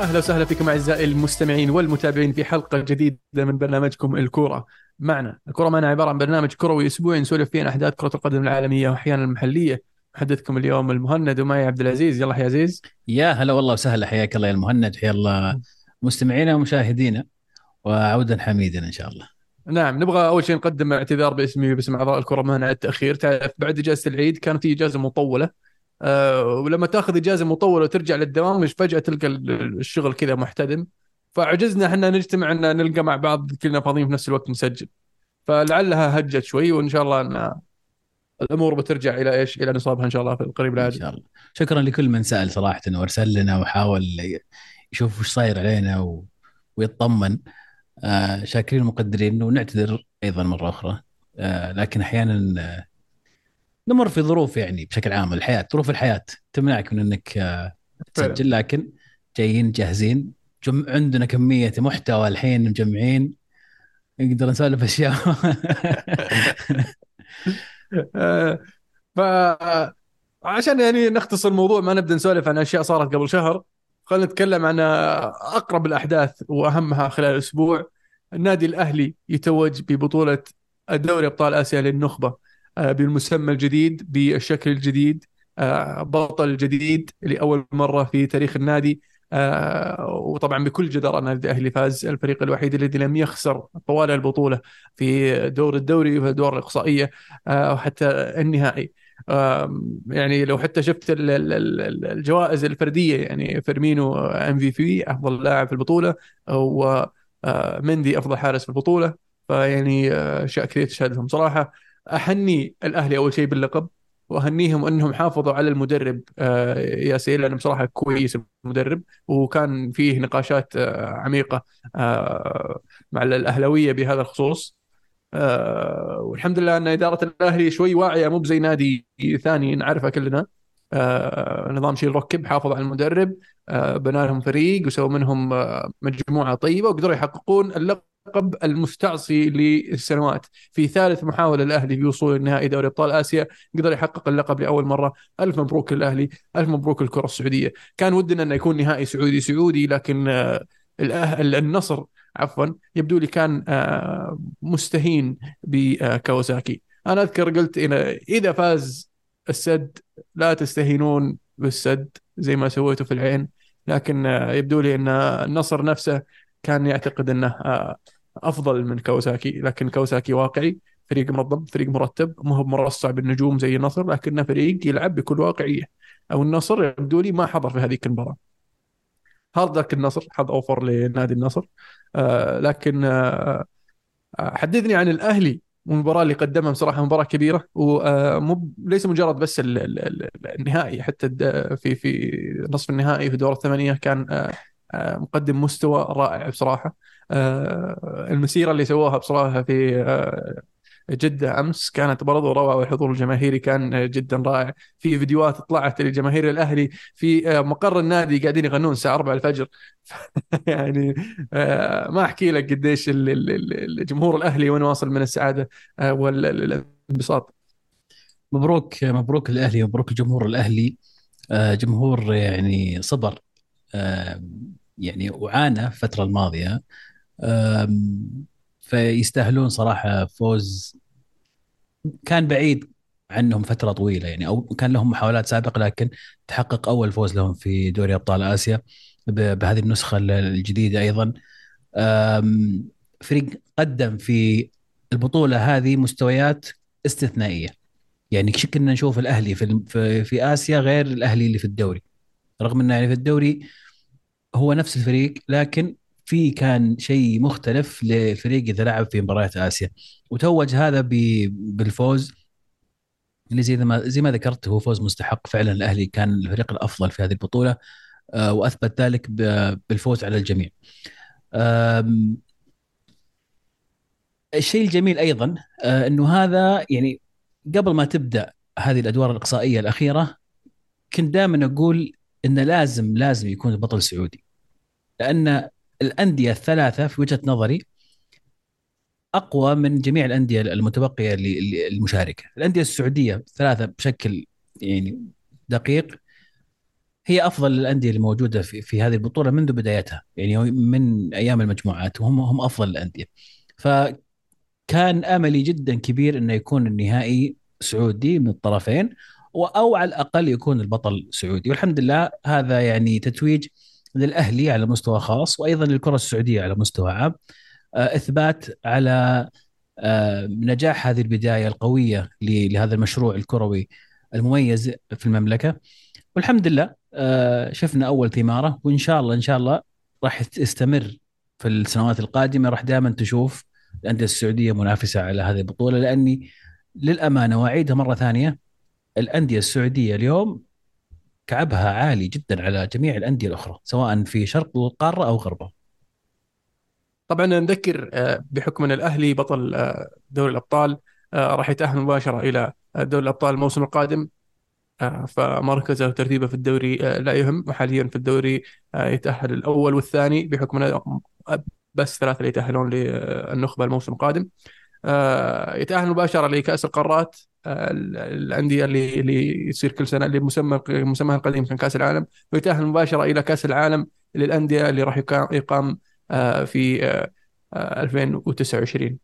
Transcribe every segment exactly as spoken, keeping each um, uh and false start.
أهلا وسهلا فيكم أعزائي المستمعين والمتابعين في حلقة جديدة من برنامجكم الكورة معنا. الكورة معنا عبارة عن برنامج كروي أسبوعي نسولف فيه عن أحداث كرة القدم العالمية وأحيانا المحلية. محدثكم اليوم المهند ومعي عبد العزيز. يلا يا عزيز. يا هلا والله وسهلا، حياك الله يا المهند، حيا الله مستمعينا ومشاهدينا، وعودا حميدا ان شاء الله. نعم، نبغى أول شيء نقدم اعتذار باسمي وباسم أعضاء الكرة معنا على التأخير. تعرف بعد إجازة العيد كانت في إجازة مطولة. أه ولما تاخذ إجازة مطولة وترجع للدوام مش فجأة تلقى ال- الشغل كذا محتدم. فعجزنا احنا نجتمع ان نلقى مع بعض كلنا فاضيين في نفس الوقت نسجل. فلعلها هجت شوي وان شاء الله ان الامور بترجع الى ايش، الى نصابها ان شاء الله في القريب ان العاجل. شاء الله. شكرا لكل من سال صراحه وارسل لنا وحاول يشوف وش صاير علينا و... ويطمن. آه شاكرين ومقدرين، ونعتذر ايضا مره اخرى. آه لكن احيانا آه، نمر في ظروف، يعني بشكل عام الحياه، ظروف الحياه تمنعك من انك آه فعلا. تسجل، لكن جايين جاهزين. جم... عندنا كميه محتوى الحين مجمعين، نقدر نسولف اشياء. آه، فعشان يعني نختصر الموضوع ما نبدا نسولف عن اشياء صارت قبل شهر. خلينا نتكلم عن اقرب الاحداث واهمها خلال الاسبوع. النادي الاهلي يتوج ببطوله الدوري ابطال اسيا للنخبه، آه، بالمسمى الجديد بالشكل الجديد. آه، بطل جديد لاول مره في تاريخ النادي. آه، وطبعا بكل جدارة النادي الاهلي فاز، الفريق الوحيد الذي لم يخسر طوال البطوله في دور الدوري وفي الادوار الاقصائيه، آه، وحتى النهائي. آم، يعني لو حتى شفت ال- ال- ال- الجوائز الفرديه، يعني فيرمينو ام في بي افضل لاعب في البطوله، ومندي افضل حارس في البطوله. فيعني آه، اشياء كثير تشهد لهم صراحه. احني الاهلي اول شيء باللقب، واهنيهم انهم حافظوا على المدرب آه، ياسين، لانه بصراحه كويس المدرب. وكان فيه نقاشات آه، عميقه آه، مع الاهلاويه بهذا الخصوص. آه والحمد لله ان اداره الاهلي شوي واعيه، مو بزي نادي ثاني نعرفه كلنا. آه نظام شيل ركب، حافظ على المدرب، آه بنى لهم فريق وسووا منهم آه مجموعه طيبه وقدروا يحققون اللقب المستعصي للسنوات. في ثالث محاوله الاهلي في الوصول لنهائي دوري ابطال اسيا قدر يحقق اللقب لاول مره. الف مبروك للاهلي، الف مبروك للكره السعوديه. كان ودنا انه يكون نهائي سعودي سعودي، لكن آه الأه- النصر عفوا يبدو لي كان آه، مستهين بكاوساكي. انا اذكر قلت إن اذا فاز السد لا تستهينون بالسد زي ما سويتوا في العين. لكن آه، يبدو لي ان النصر نفسه كان يعتقد انه آه، افضل من كاوساكي، لكن كاوساكي واقعي، فريق منظم، فريق مرتب، مو هو مرصع بالنجوم زي النصر، لكنه فريق يلعب بكل واقعيه. او النصر يبدو لي ما حضر في هذيك المباراه. هارد لك النصر، حظ اوفر لنادي النصر. آه لكن آه حدثني عن الاهلي والمباراه اللي قدمها. بصراحه مباراه كبيره، ومو ليس مجرد بس ال- ال- ال- النهائي، حتى الد- في في نصف النهائي في دور الثمانيه كان آه، آه، مقدم مستوى رائع بصراحه. آه، المسيره اللي سووها بصراحه في آه، جدة أمس كانت برضو روعة، والحضور الجماهيري كان جدا رائع. في فيديوهات طلعت لجماهير الأهلي في آه، مقر النادي قاعدين يغنون الساعة أربعة الفجر. يعني آه، ما أحكي لك قديش ال- ال- ال- الجمهور الأهلي وين واصل من السعادة آه، والانبساط. مبروك مبروك الاهلي، مبروك جمهور الاهلي. آه، جمهور يعني صبر، آه، يعني وعانى الفترة الماضية. آم، فيستاهلون صراحة فوز كان بعيد عنهم فترة طويلة، يعني أو كان لهم محاولات سابقة، لكن تحقق أول فوز لهم في دوري أبطال آسيا ب- بهذه النسخة الجديدة أيضا. آم، فريق قدم في البطولة هذه مستويات استثنائية. يعني كنا نشوف الأهلي في الم- في في آسيا غير الأهلي اللي في الدوري، رغم انه يعني في الدوري هو نفس الفريق، لكن في كان شيء مختلف للفريق اذا لعب في مباريات اسيا. وتوج هذا ب- بالفوز اللي زي ما زي ما ذكرت، هو فوز مستحق فعلا. الاهلي كان الفريق الافضل في هذه البطوله، آه، واثبت ذلك ب- بالفوز على الجميع. آم، الشيء الجميل ايضا آه، انه هذا يعني قبل ما تبدا هذه الادوار الاقصائيه الاخيره، كنت دائما اقول ان لازم لازم يكون البطل سعودي، لان الانديه الثلاثه في وجهه نظري اقوى من جميع الانديه المتبقيه اللي اللي- المشاركه. الانديه السعوديه ثلاثه بشكل يعني دقيق، هي افضل الانديه الموجوده في في هذه البطوله منذ بدايتها، يعني من ايام المجموعات، وهم هم افضل الانديه. فكان املي جدا كبير انه يكون النهائي سعودي من الطرفين، و- او على الاقل يكون البطل سعودي. والحمد لله هذا يعني تتويج للاهلي على مستوى خاص، وايضا للكره السعوديه على مستوى عام. آه، اثبات على آه، نجاح هذه البدايه القويه ل- لهذا المشروع الكروي المميز في المملكه. والحمد لله آه، شفنا اول ثماره، وان شاء الله ان شاء الله راح تستمر في السنوات القادمه. راح دائما تشوف الانديه السعوديه منافسه على هذه البطوله، لاني للامانه واعيدها مره ثانيه، الانديه السعوديه اليوم كعبها عالي جدا على جميع الانديه الاخرى، سواء في شرق القاره او غربها. طبعا نذكر آه، بحكم ان الاهلي بطل آه، دوري الابطال، آه، راح يتاهل مباشره الى دوري الابطال الموسم القادم. آه، فمركزه وترتيبه في الدوري آه، لا يهم، وحاليا في الدوري آه، يتاهل الاول والثاني، بحكم ان بس ثلاثه اللي يتاهلون للنخبه الموسم القادم. آه، يتأهل مباشرة لكأس القارات. آه، الأندية اللي اللي يصير كل سنة، اللي مسمى مسماها القديم كان كأس العالم، ويتأهل مباشرة إلى كأس العالم للأندية اللي راح يقام يقام آه، في آه، آه، ألفين وتسعة وعشرين.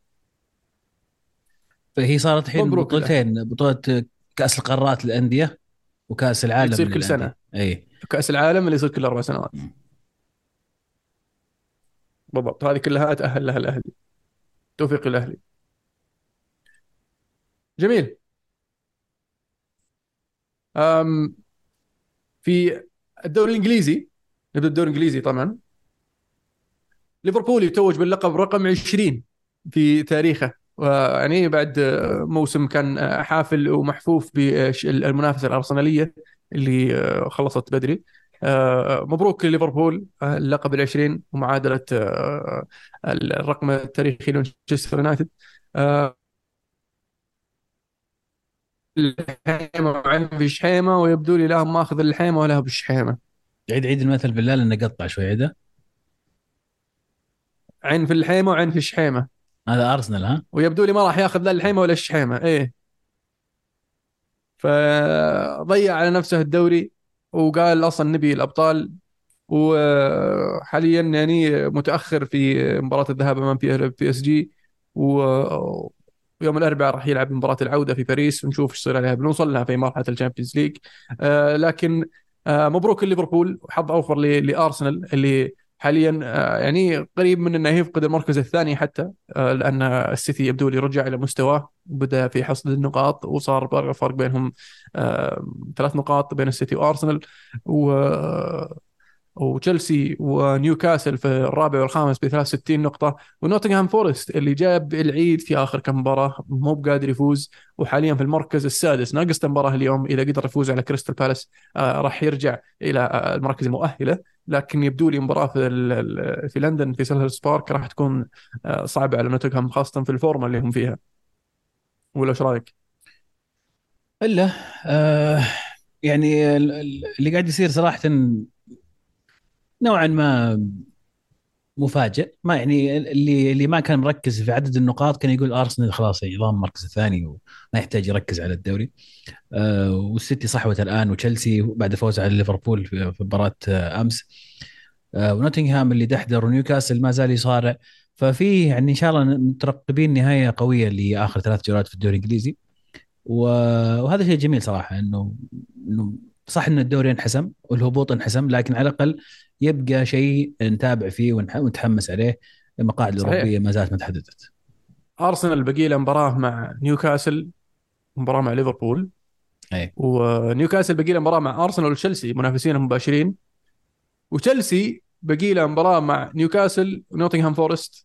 فهي صارت الحين مبروك للأهلي. بطولتين، بطوله كاس القارات للانديه وكاس اللي العالم تصير كل للانديه. سنة، اي. كأس العالم اللي يصير كل أربع سنوات. بالضبط، هذه كلها أتأهل لها الأهلي. توفيق الأهلي. جميل. أم في الدوري الإنجليزي، نبدأ الدوري الإنجليزي طبعا. ليفربول يتوج باللقب رقم عشرين في تاريخه، ويعني بعد موسم كان حافل ومحفوف بالمنافسة الأرسنالية اللي خلصت بدري. مبروك لليفربول اللقب العشرين ومعادلة الرقم التاريخي لمانشستر يونايتد. الحيمة وعين في شحيمة، ويبدو لي لهم ماخذ الحيمة ولا بالشحيمة. عيد عيد المثل بالله لانه قطع شوي عيده. عين في الحيمة وعين في الشحيمة. هذا ارسنال ها. ويبدو لي ما راح ياخذ لا الحيمة ولا الشحيمة، ايه. فضيع على نفسه الدوري، وقال اصلا نبي الابطال. وحاليا يعني متاخر في مباراه الذهاب امام بي بي اس جي. و- ويوم الاربعاء راح يلعب مباراه العوده في باريس، ونشوف ايش يصير عليها، بنوصل لها في مرحله الشامبيونز ليج. آه، لكن آه، مبروك ليفربول، وحظ اوفر ل- لارسنال اللي حاليا آه، يعني قريب من انه يفقد المركز الثاني حتى، آه، لان السيتي يبدو لي رجع الى مستواه، وبدا في حصد النقاط، وصار فرق فرق بينهم آه، ثلاث نقاط بين السيتي وارسنال. و وتشيلسي ونيوكاسل في الرابع والخامس ب ثلاث وستين نقطة، ونوتنغهام فورست اللي جاب العيد في آخر كم مباراة مو بقادر يفوز، وحاليا في المركز السادس ناقص مباراة اليوم. إذا قدر يفوز على كريستال بالاس آه راح يرجع إلى آه المراكز المؤهلة. لكن يبدو لي مباراة في ال- ال- في لندن في سيلهرست بارك راح تكون آه صعبة على نوتنغهام، خاصة في الفورمة اللي هم فيها. ولا ايش رايك؟ الا آه يعني ال- ال- اللي قاعد يصير صراحه نوعا ما مفاجئ. ما يعني اللي اللي ما كان مركز في عدد النقاط كان يقول ارسنال خلاص يعني ضامن المركز الثاني وما يحتاج يركز على الدوري. آه والسيتي صحوت الان، وتشيلسي بعد فوز على ليفربول في في مباراه آه امس. آه ونوتنغهام اللي دحدر، ونيوكاسل ما زال يصارع. ففي يعني ان شاء الله مترقبين نهايه قويه لاخر ثلاث جولات في الدوري الانجليزي. و- وهذا شيء جميل صراحه، انه انه صح ان الدوري انحسم والهبوط انحسم، لكن على الاقل يبقى شيء نتابع فيه ونح- ونتحمس عليه. المقاعد صحيح. الاوروبيه ما زالت ما تحددت. أرسنال بقي له مباراة مع نيوكاسل، مباراة مع ليفربول، اي. ونيوكاسل بقي له مباراة مع أرسنال وتشيلسي منافسين مباشرين، وتشيلسي بقي له مباراة مع نيوكاسل ونوتنغهام فورست.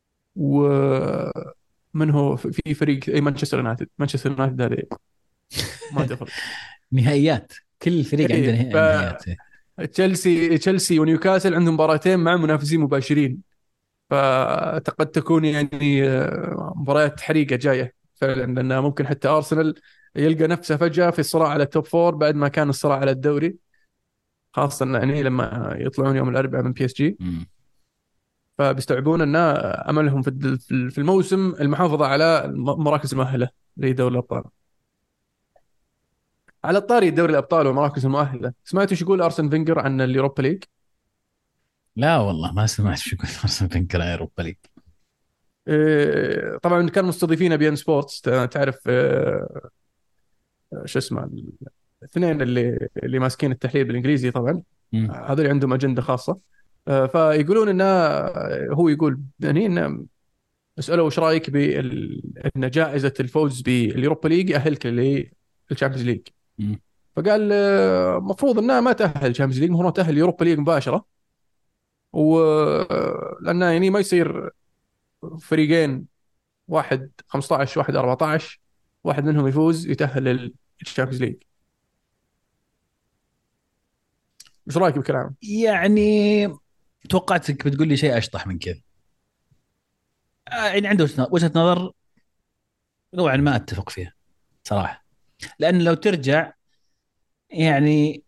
ومن هو في فريق اي مانشستر يونايتد، مانشستر يونايتد هذه ما تفرق. نهائيات، كل فريق عنده اي. نه- نهائيات. إيه. فتشيلسي تشيلسي ونيوكاسل عندهم مباراتين مع منافسين مباشرين، فقد تكون يعني آه، مباريات حريقة جاية فعلا، لأن ممكن حتى أرسنال يلقى نفسه فجأة في الصراع على التوب فور بعد ما كان الصراع على الدوري، خاصة يعني لما يطلعون يوم الأربعاء من بي اس جي. مم. فبيستوعبون ان املهم في في الموسم المحافظه على المراكز المؤهله لدوري الابطال. على الطاري دوري الابطال والمراكز المؤهله، سمعتوا ايش يقول ارسن فينجر عن اليوروبا ليج؟ لا والله ما سمعت شو يقول ارسنال فينجر عن اوروبا ليج. إيه، طبعا كانوا مستضيفين بي ان سبورتس، تعرف آه، شو اسمه، الاثنين اللي اللي ماسكين التحليل بالانجليزي طبعا، مم. هذول عندهم اجنده خاصه. آه، فيقولون انه آه، هو يقول يعني انه اساله وش رايك بال... ان جائزه الفوز باليوروبا ليج يأهلك للشامبيونز ليج. مم. فقال آه، المفروض انه ما تأهل الشامبيونز ليج، المفروض تأهل اليوروبا ليج مباشره، و آه، لانه يعني ما يصير فريقين، واحد خمستاشر واحد اربعتاشر، واحد منهم يفوز يتأهل للشامبيونز ليج. ايش رايك بالكلام؟ يعني توقعتك بتقول لي شيء اشطح من كذا. آه، يعني عنده وجهة وجهة نظر نوعا ما اتفق فيها صراحه. لان لو ترجع يعني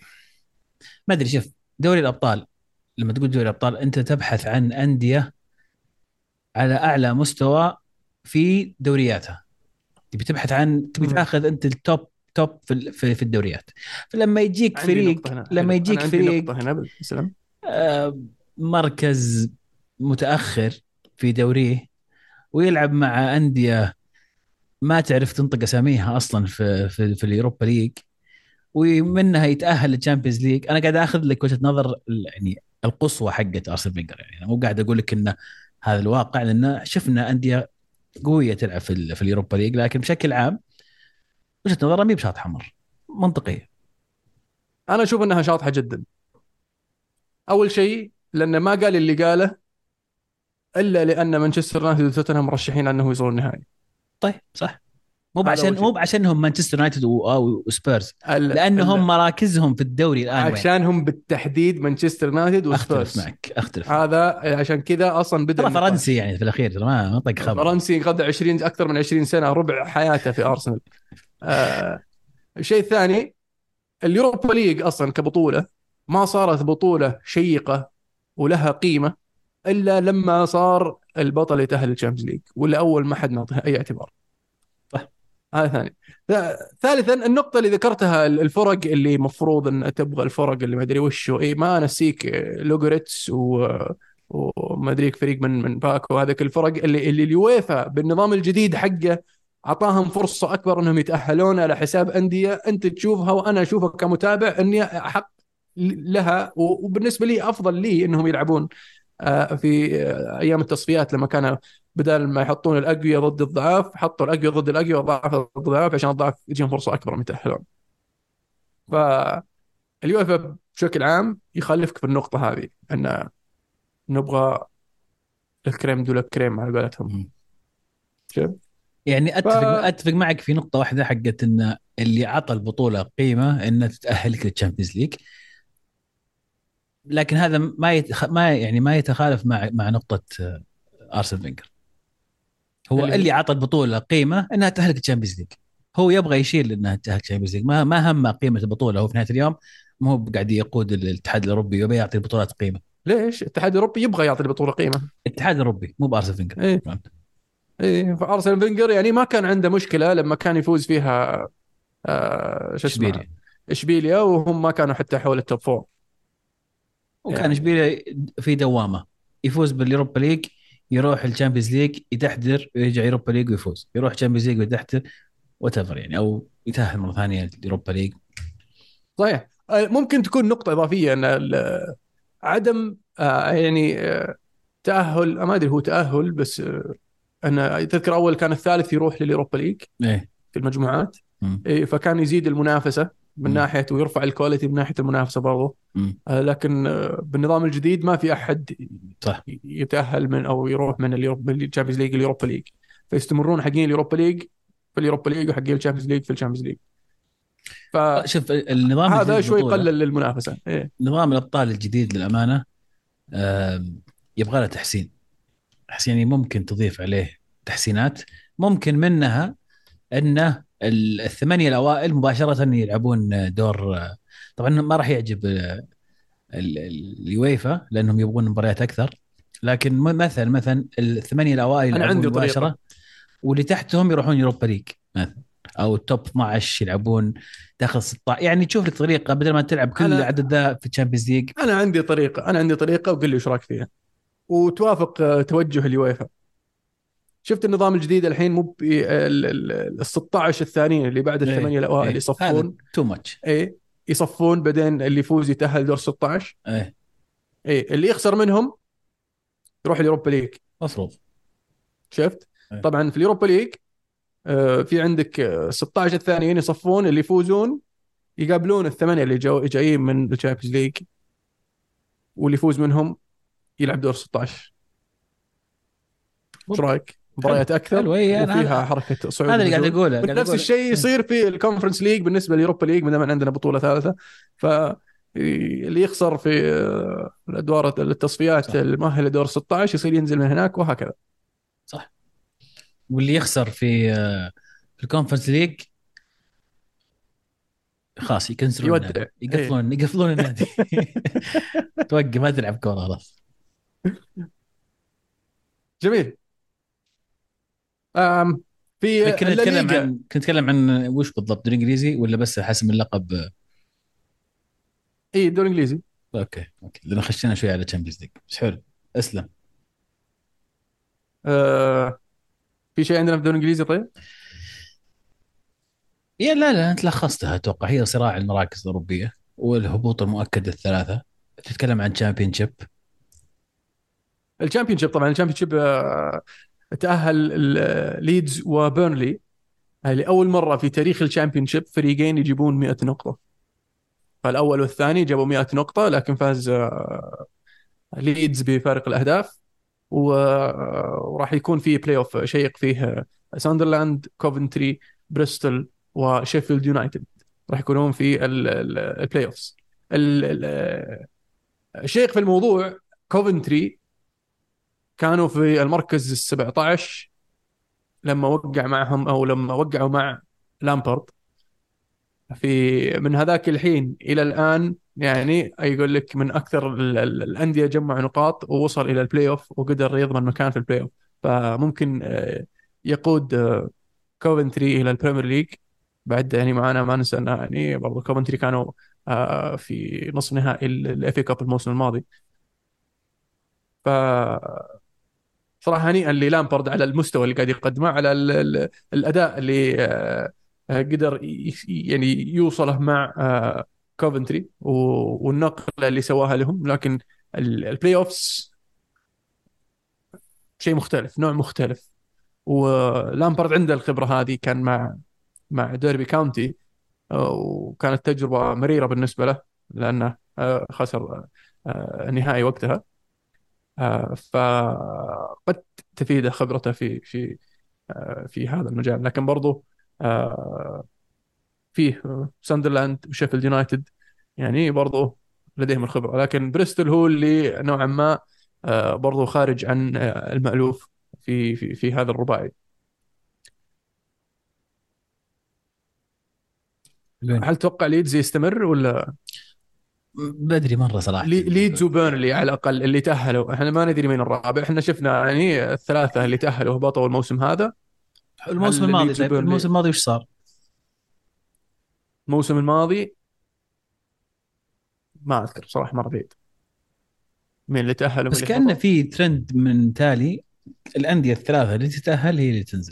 ما ادري، شوف دوري الابطال، لما تقول دوري الابطال انت تبحث عن انديه على اعلى مستوى في دورياتها. تبي تبحث عن تبي مم. تاخذ انت التوب توب في ال- في, في الدوريات. فلما يجيك عندي فريق نقطة هنا، لما حلو، أنا يجيك عندي فريق نقطة هنا اسلم. آه، مركز متاخر في دوريه ويلعب مع انديه ما تعرف تنطق اساميها اصلا في في, في اليوروبا ليج، ومنها يتاهل للتشامبيونز ليج. انا قاعد اخذ لك وجهه نظر ال- يعني القصوى حقت ارسنال فينجر. يعني انا مو قاعد اقول لك انه هذا الواقع، لان شفنا انديه قويه تلعب في ال- في اليوروبا ليج، لكن بشكل عام وجهه نظرها مي بشاط حمر منطقيه. أنا أشوف أنها شاطحة جدا. أول شيء لأن ما قال اللي قاله إلا لأن مانشستر يونايتد وتوتنهام مرشحين أنه يوصلون النهائي. طيب صح. مو هذا بعشان أول مو شيء. بعشانهم مانشستر يونايتد و- أو وسبيرز، ألا لانهم ألا مراكزهم في الدوري الان وين. عشانهم بالتحديد مانشستر يونايتد اختلف وسبيرز. معك اختلف معك. هذا عشان كذا أصلا بدأ ترى فرنسي النقاش. يعني في الاخير، ترى ما ما طق خبر. فرنسي قضى عشرين أكثر من عشرين سنة، ربع حياته في أرسنال. آه الشيء الثاني، اليوروبا ليج أصلا كبطولة ما صارت بطولة شيقة ولها قيمة الا لما صار البطل يتاهل للشامبيونز ليج، ولا اول ما حد نعطيها اي اعتبار. صح. هذا ثاني. ث- ثالثا النقطة اللي ذكرتها، الفرق اللي مفروض ان تبغى الفرق اللي ما ادري وش اي ما نسيك، لوغوريتس و وما ادري فريق من من باكو، هذاك الفرق اللي اللي اليويفا بالنظام الجديد حقه اعطاهم فرصة اكبر انهم يتأهلون على حساب أندية انت تشوفها وانا اشوفها كمتابع اني احق لها، وبالنسبة لي افضل لي انهم يلعبون آه، في آه، ايام التصفيات، لما كانوا بدل ما يحطون الاقوياء ضد الضعاف حطوا الاقوياء ضد الاقوياء والضعاف ضد الضعاف عشان الضعاف يجيهم فرصه اكبر من يتاهلون. فاليوفا بشكل عام يخالفك في النقطه هذه، ان نبغى الكريم دول الكريم على قولتهم. مم. شوف. يعني ف اتفق اتفق معك في نقطه واحده، حقت ان اللي عطى البطوله قيمه انها تتاهلك للتشامبيونز ليج. لكن هذا ما يتخ... ما يعني ما يتخالف مع مع نقطه آه، ارسن فينجر. هو اللي هي اللي عطى البطوله قيمه انها تاهلك الشامبيونز ليج. هو يبغى يشيل انها تاهل الشامبيونز ليج، ما ما هم قيمه البطوله. هو في نهايه اليوم ما هو قاعد يقود الاتحاد الاوروبي، يبغى يعطي البطولات قيمه. ليش الاتحاد الاوروبي يبغى يعطي البطوله قيمه؟ الاتحاد الاوروبي مو بارسن فينجر. ايه. فهمت؟ ايه، فارسنال فينجر يعني ما كان عنده مشكله لما كان يفوز فيها آه شو اسمه اشبيليا. اشبيليا، وهم ما كانوا حتى حول التوب فور وكان يعني. اشبيليا في دوامه، يفوز باليوروبا ليج، يروح الشامبيونز ليج يتحدر، ويرجع يوروبا ليج ويفوز، يروح الشامبيونز ليج ويتحدر وات ايفر يعني، او يتاهل مره ثانيه اليوروبا ليج. صحيح. آه، ممكن تكون نقطة إضافية أن ال- عدم آه، يعني آه، تأهل، ما أدري هو تأهل بس آه، أنا تذكر أول كان الثالث يروح لليوروبا ليج ايه. في المجموعات. مم. إيه، فكان يزيد المنافسة من مم. ناحية، ويرفع الكواليتي من ناحية المنافسة برضه. مم. آه، لكن آه، بالنظام الجديد ما في أحد صح. يتأهل من أو يروح من اليوروبا من الشامبيونز ليج اليوروبا ليج، فيستمرون حقين اليوروبا ليج في اليوروبا ليج وحقين الشامبيونز ليج في الشامبيونز ليج. شوف النظام الجديد فهذا شوي للبطوله، قلل المنافسة. إيه. نظام الابطال الجديد للامانه آم، يبغى له تحسين. احس يعني ممكن تضيف عليه تحسينات، ممكن منها انه ال- الثمانيه الاوائل مباشره يلعبون دور. طبعا ما راح يعجب ال- ال- اليويفا لانهم يبغون مباريات اكثر، لكن م- مثلا مثلا الثمانيه الاوائل أنا يلعبون عندي طريقة. مباشره، واللي تحتهم يروحون يوروبا ليج مثلا. او التوب اثنا عشر يلعبون داخل ستة عشر، يعني تشوف لك طريقه بدل ما تلعب كل انا العدد ذا في الشامبيونز ليج. انا عندي طريقه انا عندي طريقه وقل لي ايش رايك فيها، وتوافق آه، توجه اليويفا. شفت النظام الجديد الحين؟ مو ب- ال ال- ال ستة عشر الثانيين اللي بعد ايه الثمانيه الاوائل ايه هذا يصفون. تو ماتش. ايه، يصفون بعدين اللي يفوز يتاهل دور ستة عشر. ايه ايه، اللي يخسر منهم يروح اليوروبا ليج. مفروض. شفت؟ ايه طبعا في اليوروبا ليج آه، في عندك آه، ستة عشر الثانيين يصفون، اللي يفوزون يقابلون الثمانيه اللي جو جايين من الشامبيونز ليج، واللي يفوز منهم يلعب دور ستة عشر. ايش مب- رايك؟ حلو مباريات اكثر حلو، اي انا وفيها هذا حركه صعود هذا اللي قاعد ونزول. اقوله قاعد نفس اقول الشيء إيه. يصير في الكونفرنس ليج بالنسبه لليوروبا ليج، ما دام عندنا بطوله ثالثه. ف اللي يخسر في آه، الادوار التصفيات صح المؤهله دور ستة عشر يصير ينزل من هناك وهكذا. صح. واللي يخسر في آه، في الكونفرنس ليج خلاص يكنسلون يودع. النادي، ايه. يقفلون يقفلون النادي. توقف ما تلعب كوره خلاص. جميل. آم، في كنا نتكلم الليغا. عن كنت نتكلم عن وش بالضبط، الانجليزي ولا بس حسم اللقب؟ اي، الدوري الانجليزي. اوكي اوكي، لان خشينا شوي على تشامبيونز ليج بس حلو. اسلم. آه، في شيء عندنا في الدوري الانجليزي طيب؟ يا لا لا انت لخصتها اتوقع، هي صراع المراكز الاوروبيه والهبوط المؤكد الثلاثه. تتكلم عن تشامبيون شيب. الشامبيون شيب، طبعا الشامبيون شيب آه، تأهل ال- ليدز وبيرنلي. هاي لأول مرة في تاريخ الشامبيون شيب فريقين يجيبون مئة نقطة. فالأول والثاني جابوا مئة نقطة، لكن فاز آه، ليدز بفارق الأهداف. و- آه، وراح يكون في بلاي أوف شيق فيه آه، ساندرلاند، كوفنتري، بريستول، وشيفيلد يونايتد. راح يكونون في ال- ال- البلاي أوفس. ال- ال- الشيق في الموضوع، كوفنتري كانوا في المركز ال سبعة عشر لما وقع معهم، او لما وقعوا مع لامبرد. في من هذاك الحين الى الان يعني يقول لك من اكثر ال- ال- الانديه جمع نقاط ووصل الى البلاي اوف وقدر يضمن مكان في البلاي اوف. فممكن آه، يقود آه، كوفنتري الى البريمير ليج. بعد يعني معانا ما ننسى ان يعني برضو كوفنتري كانوا آه، في نصف نهائي الاف اي كاب الموسم الماضي. ف صراحة هنيئا للامبرد على المستوى اللي قاعد يقدمه، على ال ال الأداء اللي آه، آه، قدر ي- يعني يوصله مع آه، كوفنتري، و- والنقلة اللي سواها لهم. لكن ال- البلاي اوفس شيء مختلف، نوع مختلف. ولامبرد عنده الخبرة هذه، كان مع مع ديربي كاونتي، آه، وكانت تجربة مريرة بالنسبة له، لأنه آه، خسر آه، النهائي وقتها. آه، فقد تفيده خبرته في في آه، في هذا المجال. لكن برضو آه، فيه آه، ساندرلاند وشيفيلد يونايتد يعني برضو لديهم الخبرة. لكن بريستول هو اللي نوعا ما آه، برضو خارج عن آه، المألوف في في في هذا الرباعي. حلوين. هل تتوقع ليدز يستمر ولا؟ بدري مره صراحه. لي- ليدز وبيرنلي على الأقل اللي تأهلوا، احنا ما ندري مين الرابع. احنا شفنا يعني الثلاثة اللي تأهلوا هبطوا الموسم هذا. الموسم هل الماضي، ليدز طيب الموسم وبيرنلي الماضي وش صار؟ الموسم الماضي ما أذكر صراحة، مرة بعيد مين اللي تأهل ومين بس اللي كأنه هبط. في ترند من تالي، الأندية الثلاثة اللي تتأهل هي اللي تنزل.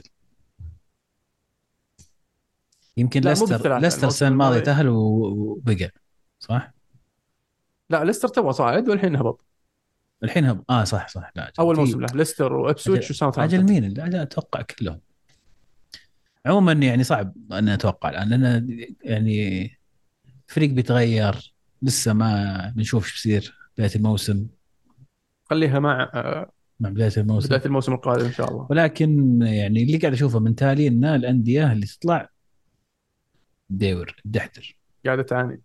يمكن لا، مو ليستر بالثلاثة ليستر السنة الموسم الماضية الماضي. تأهل و- وبقى. صح؟ لا، ليستر تو صاعد والحين هبط. الحين هم اه صح صح، لا أجل اول في. موسم له ليستر أجل, وابسويتش أجل وساوثهامبتون. مين؟ لا لا أتوقع كلهم. عموما يعني صعب أن أتوقع الآن، لأن يعني فريق بيتغير، لسه ما بنشوف ايش بيصير بداية الموسم. خليها مع آه، مع بداية الموسم. بداية الموسم القادم ان شاء الله. ولكن يعني اللي قاعد اشوفه من تالي ان الانديه اللي تطلع ديور الدحدر. قاعدة تعاني.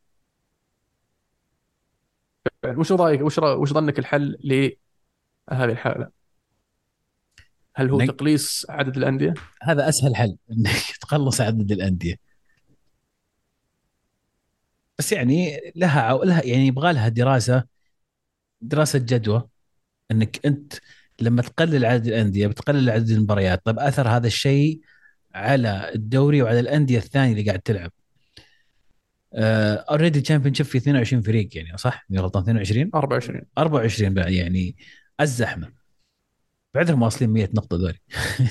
يعني وش رايك، وش رأ- وش ظنك الحل لهذه الحالة؟ هل هو إنك- تقليص عدد الأندية؟ هذا اسهل حل انك تقلص عدد الانديه. بس يعني لها عو... لها يعني يبغى لها دراسه، دراسه جدوى. انك انت لما تقلل عدد الانديه بتقلل عدد المباريات، طيب اثر هذا الشيء على الدوري وعلى الانديه الثانيه اللي قاعد تلعب. اوريدي تشامبيون شيب في اثنين وعشرين فريق يعني، صح؟ إني غلطان، اثنين وعشرين أربعة وعشرين. أربعة وعشرين بعد يعني، الزحمه بعدهم واصلين مية نقطه دوري.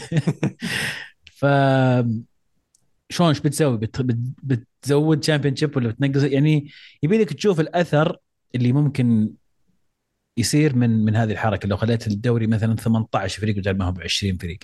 ف شلون ايش بتسوي؟ بت... بت... بتزود تشامبيون شيب ولا بتنقص يعني؟ يبي لك تشوف الاثر اللي ممكن يصير من من هذه الحركه لو خليت الدوري مثلا ثمانية عشر فريق بدل ما هو ب عشرين فريق،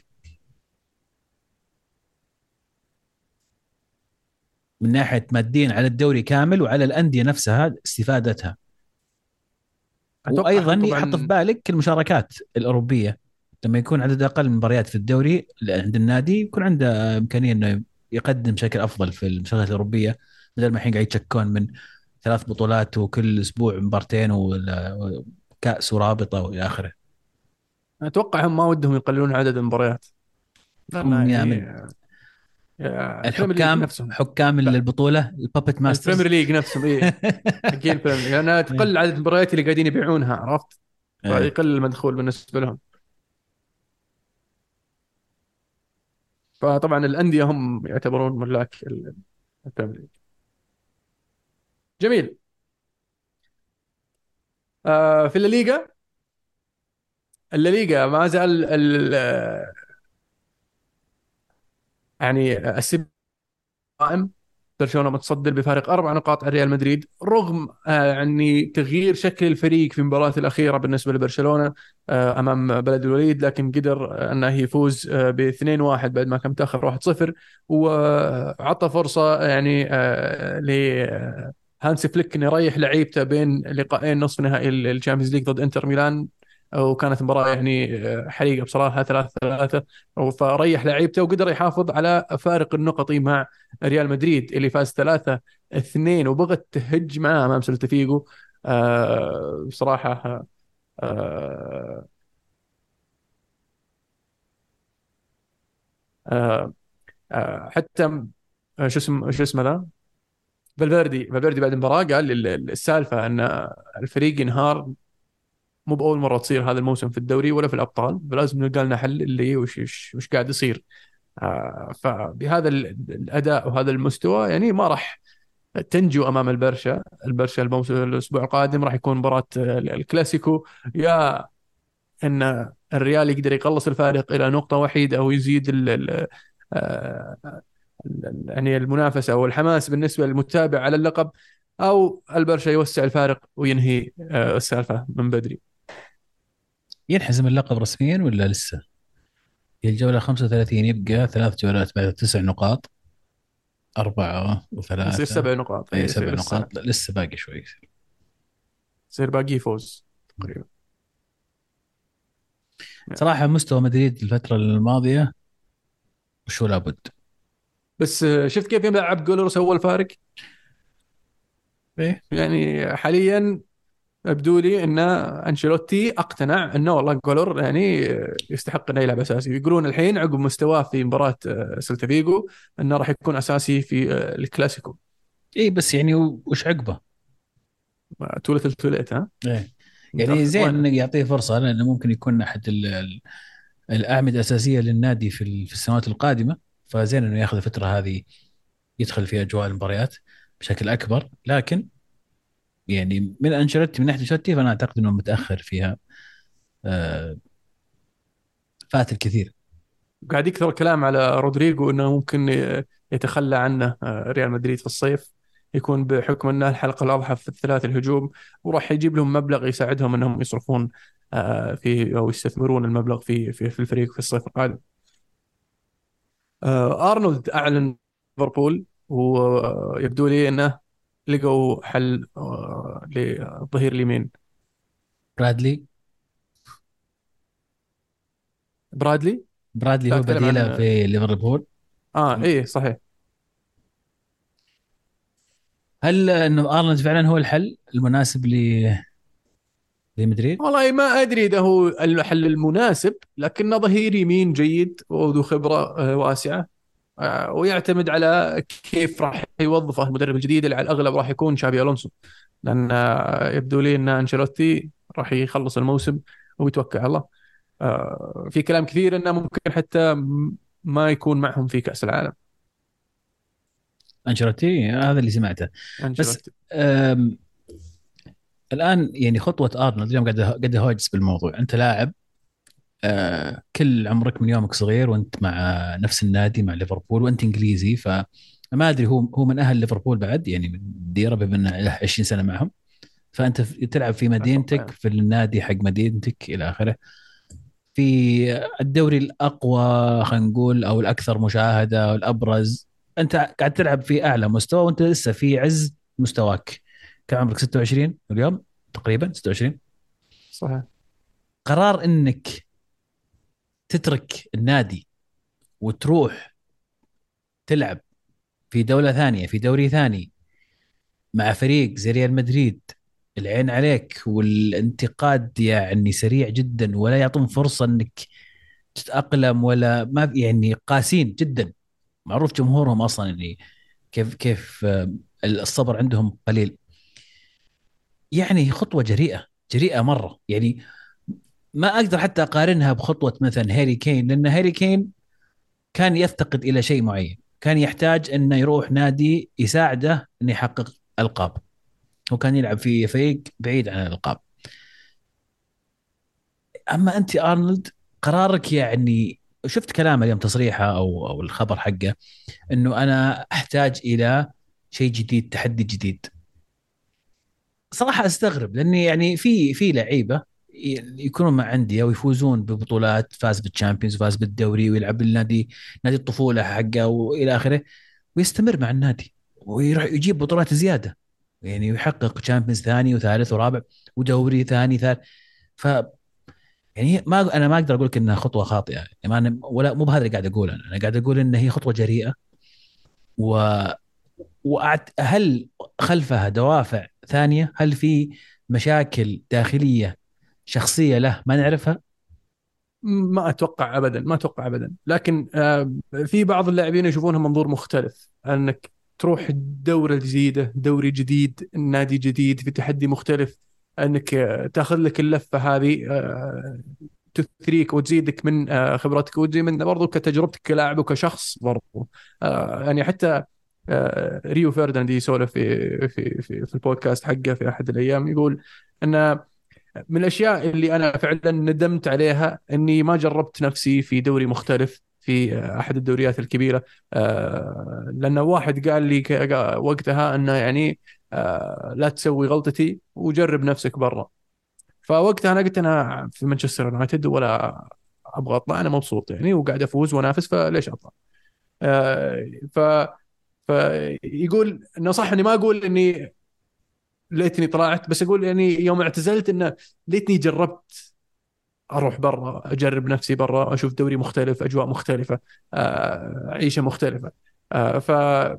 من ناحيه ماديا على الدوري كامل وعلى الانديه نفسها استفادتها. أتوقع وايضا هم يحط في طبعا. بالك المشاركات الاوروبيه، لما يكون عدد اقل من مباريات في الدوري عند النادي يكون عنده امكانيه انه يقدم بشكل افضل في المشاركات الاوروبيه، بدل ما الحين قاعد يتشكون من ثلاث بطولات وكل اسبوع مبارتين وكاس ورابطه والى اخره. أتوقع هم ما ودهم يقللون عدد المباريات، لأن هم يا يعني من آه، البريمير ليج الحكام، نفسهم. حكام لا، البطوله البابت البريمير ماسترز. ليج نفسهم إيه، حقين البريمير ليج، لأنها تقل عدد المباريات اللي قاعدين يبيعونها، عرفت؟ ايه. فيقل المدخول بالنسبة لهم. فطبعا الأندية هم يعتبرون ملاك ال- البريمير ليج. جميل. آه في الليغا، الليغا ما زال ال- يعني السباق قائم. برشلونة متصدر بفارق أربع نقاط عن ريال مدريد، رغم آه يعني تغيير شكل الفريق في المباراة الأخيرة بالنسبة لبرشلونة آه أمام بلد الوليد، لكن قدر آه أنه يفوز آه ب اثنين واحد بعد ما كان متأخر واحد صفر، وعطى فرصة يعني آه ل آه، هانسي فليك انه يريح لعيبته بين لقاءين نصف نهائي الشامبيونز ليج ضد انتر ميلان. وكانت مباراة يعني آه، حريقة بصراحة، ثلاثة ثلاثة. فريح لعيبته وقدر يحافظ على فارق النقطي مع ريال مدريد اللي فاز ثلاثة اثنين، وبغت تهج معاه امام سيلتا فيجو. آه بصراحه آه آه آه حتى آه، شو اسمه شو اسمه ذا، فالفيردي فالفيردي بعد المباراه قال ال- ال- السالفه ان الفريق ينهار، مو باول مره تصير هذا الموسم في الدوري ولا في الابطال، فلازم نلقى لنا حل اللي وش وش, وش قاعد يصير. آه فبهذا ال- الاداء وهذا المستوى يعني ما راح تنجو امام البرشا. البرشا الموسم الاسبوع القادم راح يكون مباراه آه، الكلاسيكو، يا ان الريال يقدر يقلص الفارق الى نقطه وحيده او يزيد ال ال آه، ال- يعني المنافسه او الحماس بالنسبه للمتابع على اللقب، او البرشا يوسع الفارق وينهي آه، السالفه من بدري. ينحسم اللقب رسميا ولا لسه؟ هي الجولة خمسة وثلاثين، يبقى ثلاث جولات بعد تسع نقاط، أربعة يصير وثلاثة. سبع نقاط، اي أي يصير سبع لسه، نقاط لا لسه باقي شوي. يصير باقي فوز تقريبا. صراحة مستوى مدريد الفترة الماضية وشو لابد. بس آه، شفت كيف يلعب جولر سوى الفارق. إيه. يعني حاليا يبدو لي ان انشيلوتي اقتنع انه والله جولر يعني يستحق انه يلعب اساسي. يقولون الحين عقب مستواه في مباراه آه، سيلتا فيجو انه راح يكون اساسي في آه، الكلاسيكو. إيه بس يعني وش عقبه؟ تولت التوليت ها. إيه. يعني متاخر زين وين. إنه يعطيه فرصة، لأنه ممكن يكون أحد ال- ال- الأعمدة الأساسية للنادي في ال- في السنوات القادمة، فزين إنه ياخذ الفترة هذه يدخل في أجواء المباريات بشكل أكبر. لكن يعني من أنشيلوتي، من ناحية أنشيلوتي فأنا أعتقد إنه متأخر فيها. آه، فات الكثير. قاعد يكثر الكلام على رودريجو انه ممكن ي- يتخلى عنه آه، ريال مدريد في الصيف، يكون بحكم انه الحلقه الاضحى في الثلاث الهجوم، وراح يجيب لهم مبلغ يساعدهم انهم يصرفون آه، في او يستثمرون المبلغ في في في الفريق في الصيف القادم. آه، ارنولد اعلن ليفربول، ويبدو لي انه لقوا حل آه، للظهير اليمين. برادلي. برادلي. برادلي لا هو اتكلم بديله عن في ليفربول. اه ايه صحيح. هل انه ارنولد فعلا هو الحل المناسب ل- لمدريد؟ والله ما ادري اذا هو الحل المناسب، لكنه ظهير يمين جيد وذو خبره آه، واسعه. آه، ويعتمد على كيف راح يوظفه المدرب الجديد اللي على الاغلب راح يكون شابي الونسو، لان آه، يبدو لي ان انشيلوتي راح يخلص الموسم ويتوكل على الله. آه، في كلام كثير انه ممكن حتى ما يكون معهم في كأس العالم. انشيلوتي هذا اللي سمعته. بس أنشيلوتي. أم، الان يعني خطوه ارنولد اليوم قاعد قاعد اهاجس بالموضوع. انت لاعب أه، كل عمرك من يومك صغير وانت مع نفس النادي مع ليفربول وانت انجليزي، فما ادري هو هو من اهل ليفربول بعد يعني ديره بما انه له عشرين سنه معهم. فانت في- تلعب في أتوقع مدينتك يعني. في النادي حق مدينتك الى اخره، في الدوري الاقوى خلينا نقول او الاكثر مشاهده والابرز. انت قاعد تلعب في اعلى مستوى وانت لسه في عز مستواك. كم عمرك؟ ستة وعشرين اليوم تقريبا ستة وعشرين. صحيح. قرار انك تترك النادي وتروح تلعب في دوله ثانيه في دوري ثاني مع فريق زي ريال مدريد، العين عليك والانتقاد يعني سريع جدا ولا يعطون فرصه انك تتاقلم ولا ما يعني قاسين جدا. معروف جمهورهم اصلا يعني كيف كيف آه، الصبر عندهم قليل. يعني خطوه جريئه جريئه مره يعني. ما اقدر حتى اقارنها بخطوه مثلا هاري كين، لان هاري كين كان يفتقد الى شيء معين، كان يحتاج انه يروح نادي يساعده انه يحقق القاب. هو كان يلعب في فريق بعيد عن الالقاب. اما انت ارنولد قرارك يعني، شفت كلامه اليوم تصريحه او او الخبر حقه انه انا احتاج الى شيء جديد، تحدي جديد. صراحه استغرب لاني يعني في في لعيبه يكونون مع انديه ويفوزون ببطولات، فاز بالتشامبيونز وفاز بالدوري ويلعب بالنادي نادي الطفوله حقه والى اخره، ويستمر مع النادي ويروح يجيب بطولات زياده يعني، ويحقق تشامبيونز ثاني وثالث ورابع ودوري ثاني ثالث. ف يعني ما انا ما اقدر اقول لك انها خطوه خاطئه يعني، ما أنا ولا مو بهذا اللي قاعد اقوله. انا أنا قاعد اقول ان هي خطوه جريئه و وأعت... هل خلفها دوافع ثانيه؟ هل في مشاكل داخليه شخصيه له ما نعرفها؟ ما اتوقع ابدا، ما اتوقع ابدا، لكن آه، في بعض اللاعبين يشوفونها منظور مختلف، انك تروح دورة جديدة، دوري جديد، نادي جديد، في تحدي مختلف، انك آه، تاخذ لك اللفة هذه، آه، تثريك وتزيدك من آه، خبرتك وتزيد من برضو كتجربتك كلاعب وكشخص برضو. آه، يعني حتى آه، ريو فرديناند يسولف في في في في البودكاست حقه في احد الايام، يقول ان من الاشياء اللي انا فعلا ندمت عليها اني ما جربت نفسي في دوري مختلف في احد الدوريات الكبيره. آه، لان واحد قال لي ك- وقتها انه يعني آه، لا تسوي غلطتي وجرب نفسك برا. فوقتها انا قلت انا في مانشستر يونايتد ولا ابغى اطلع، انا مبسوط يعني وقاعد افوز وانافس، فليش اطلع؟ آه، ف فيقول انه صح اني ما اقول اني ليتني طلعت، بس اقول يعني يوم اعتزلت انه ليتني جربت اروح برا، اجرب نفسي برا، اشوف دوري مختلف، اجواء مختلفه، آه، عيشه مختلفه. آه، ففرصه،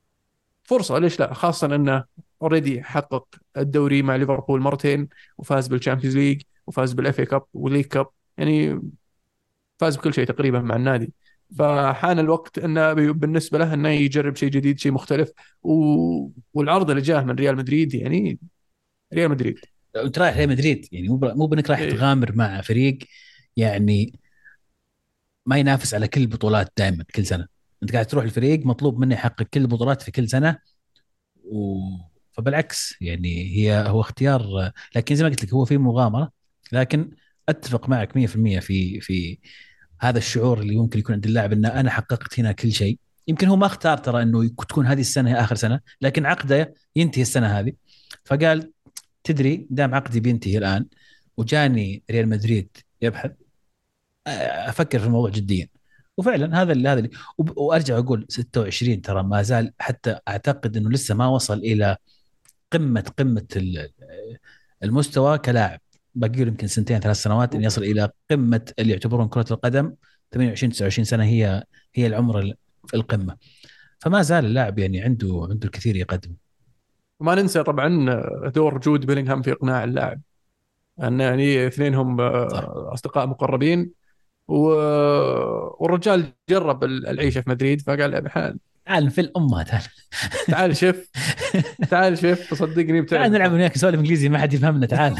ليش لا؟ خاصه انه اوريدي حقق الدوري مع ليفربول مرتين، وفاز بالشامبيونز ليج، وفاز بالاف اي كاب وليج كاب، يعني فاز بكل شيء تقريبا مع النادي. فحان الوقت انه بالنسبه له انه يجرب شيء جديد، شيء مختلف. و... والعرض اللي جاه من ريال مدريد، يعني ريال مدريد. انت رايح ريال مدريد يعني مو ب- مو بانك رايح إيه. تغامر مع فريق يعني ما ينافس على كل البطولات دائما كل سنه. انت قاعد تروح الفريق مطلوب منه يحقق كل البطولات في كل سنه و... فبالعكس يعني هي هو اختيار، لكن زي ما قلت لك هو في مغامره. لكن اتفق معك مية بالمية في في هذا الشعور اللي ممكن يكون عند اللاعب ان انا حققت هنا كل شيء. يمكن هو ما اختار ترى انه يك- تكون هذه السنه هي اخر سنه، لكن عقده ينتهي السنه هذه. فقال تدري دام عقدي بينتهي الان وجاني ريال مدريد يبحث، افكر في الموضوع جديا. وفعلا هذا اللي هذا اللي وب- وارجع اقول ستة وعشرين ترى ما زال، حتى اعتقد انه لسه ما وصل الى قمه قمه ال- المستوى كلاعب. باقي له يمكن سنتين ثلاث سنوات ان يصل الى قمه اللي يعتبرون كره القدم. ثمانية وعشرين تسعة وعشرين سنه هي هي العمر ال- في القمه. فما زال اللاعب يعني عنده عنده الكثير يقدم. وما ننسى طبعا دور جود بيلينغهام في اقناع اللاعب، ان يعني اثنينهم صح. آه، اصدقاء مقربين. و... والرجال جرب العيشه في مدريد، فقال يا بحال تعال في الامه تعال. تعال شف، تعال شف صدقني تعال بتعرف نلعب الفرق. وياك نسولف انجليزي ما حد يفهمنا تعال.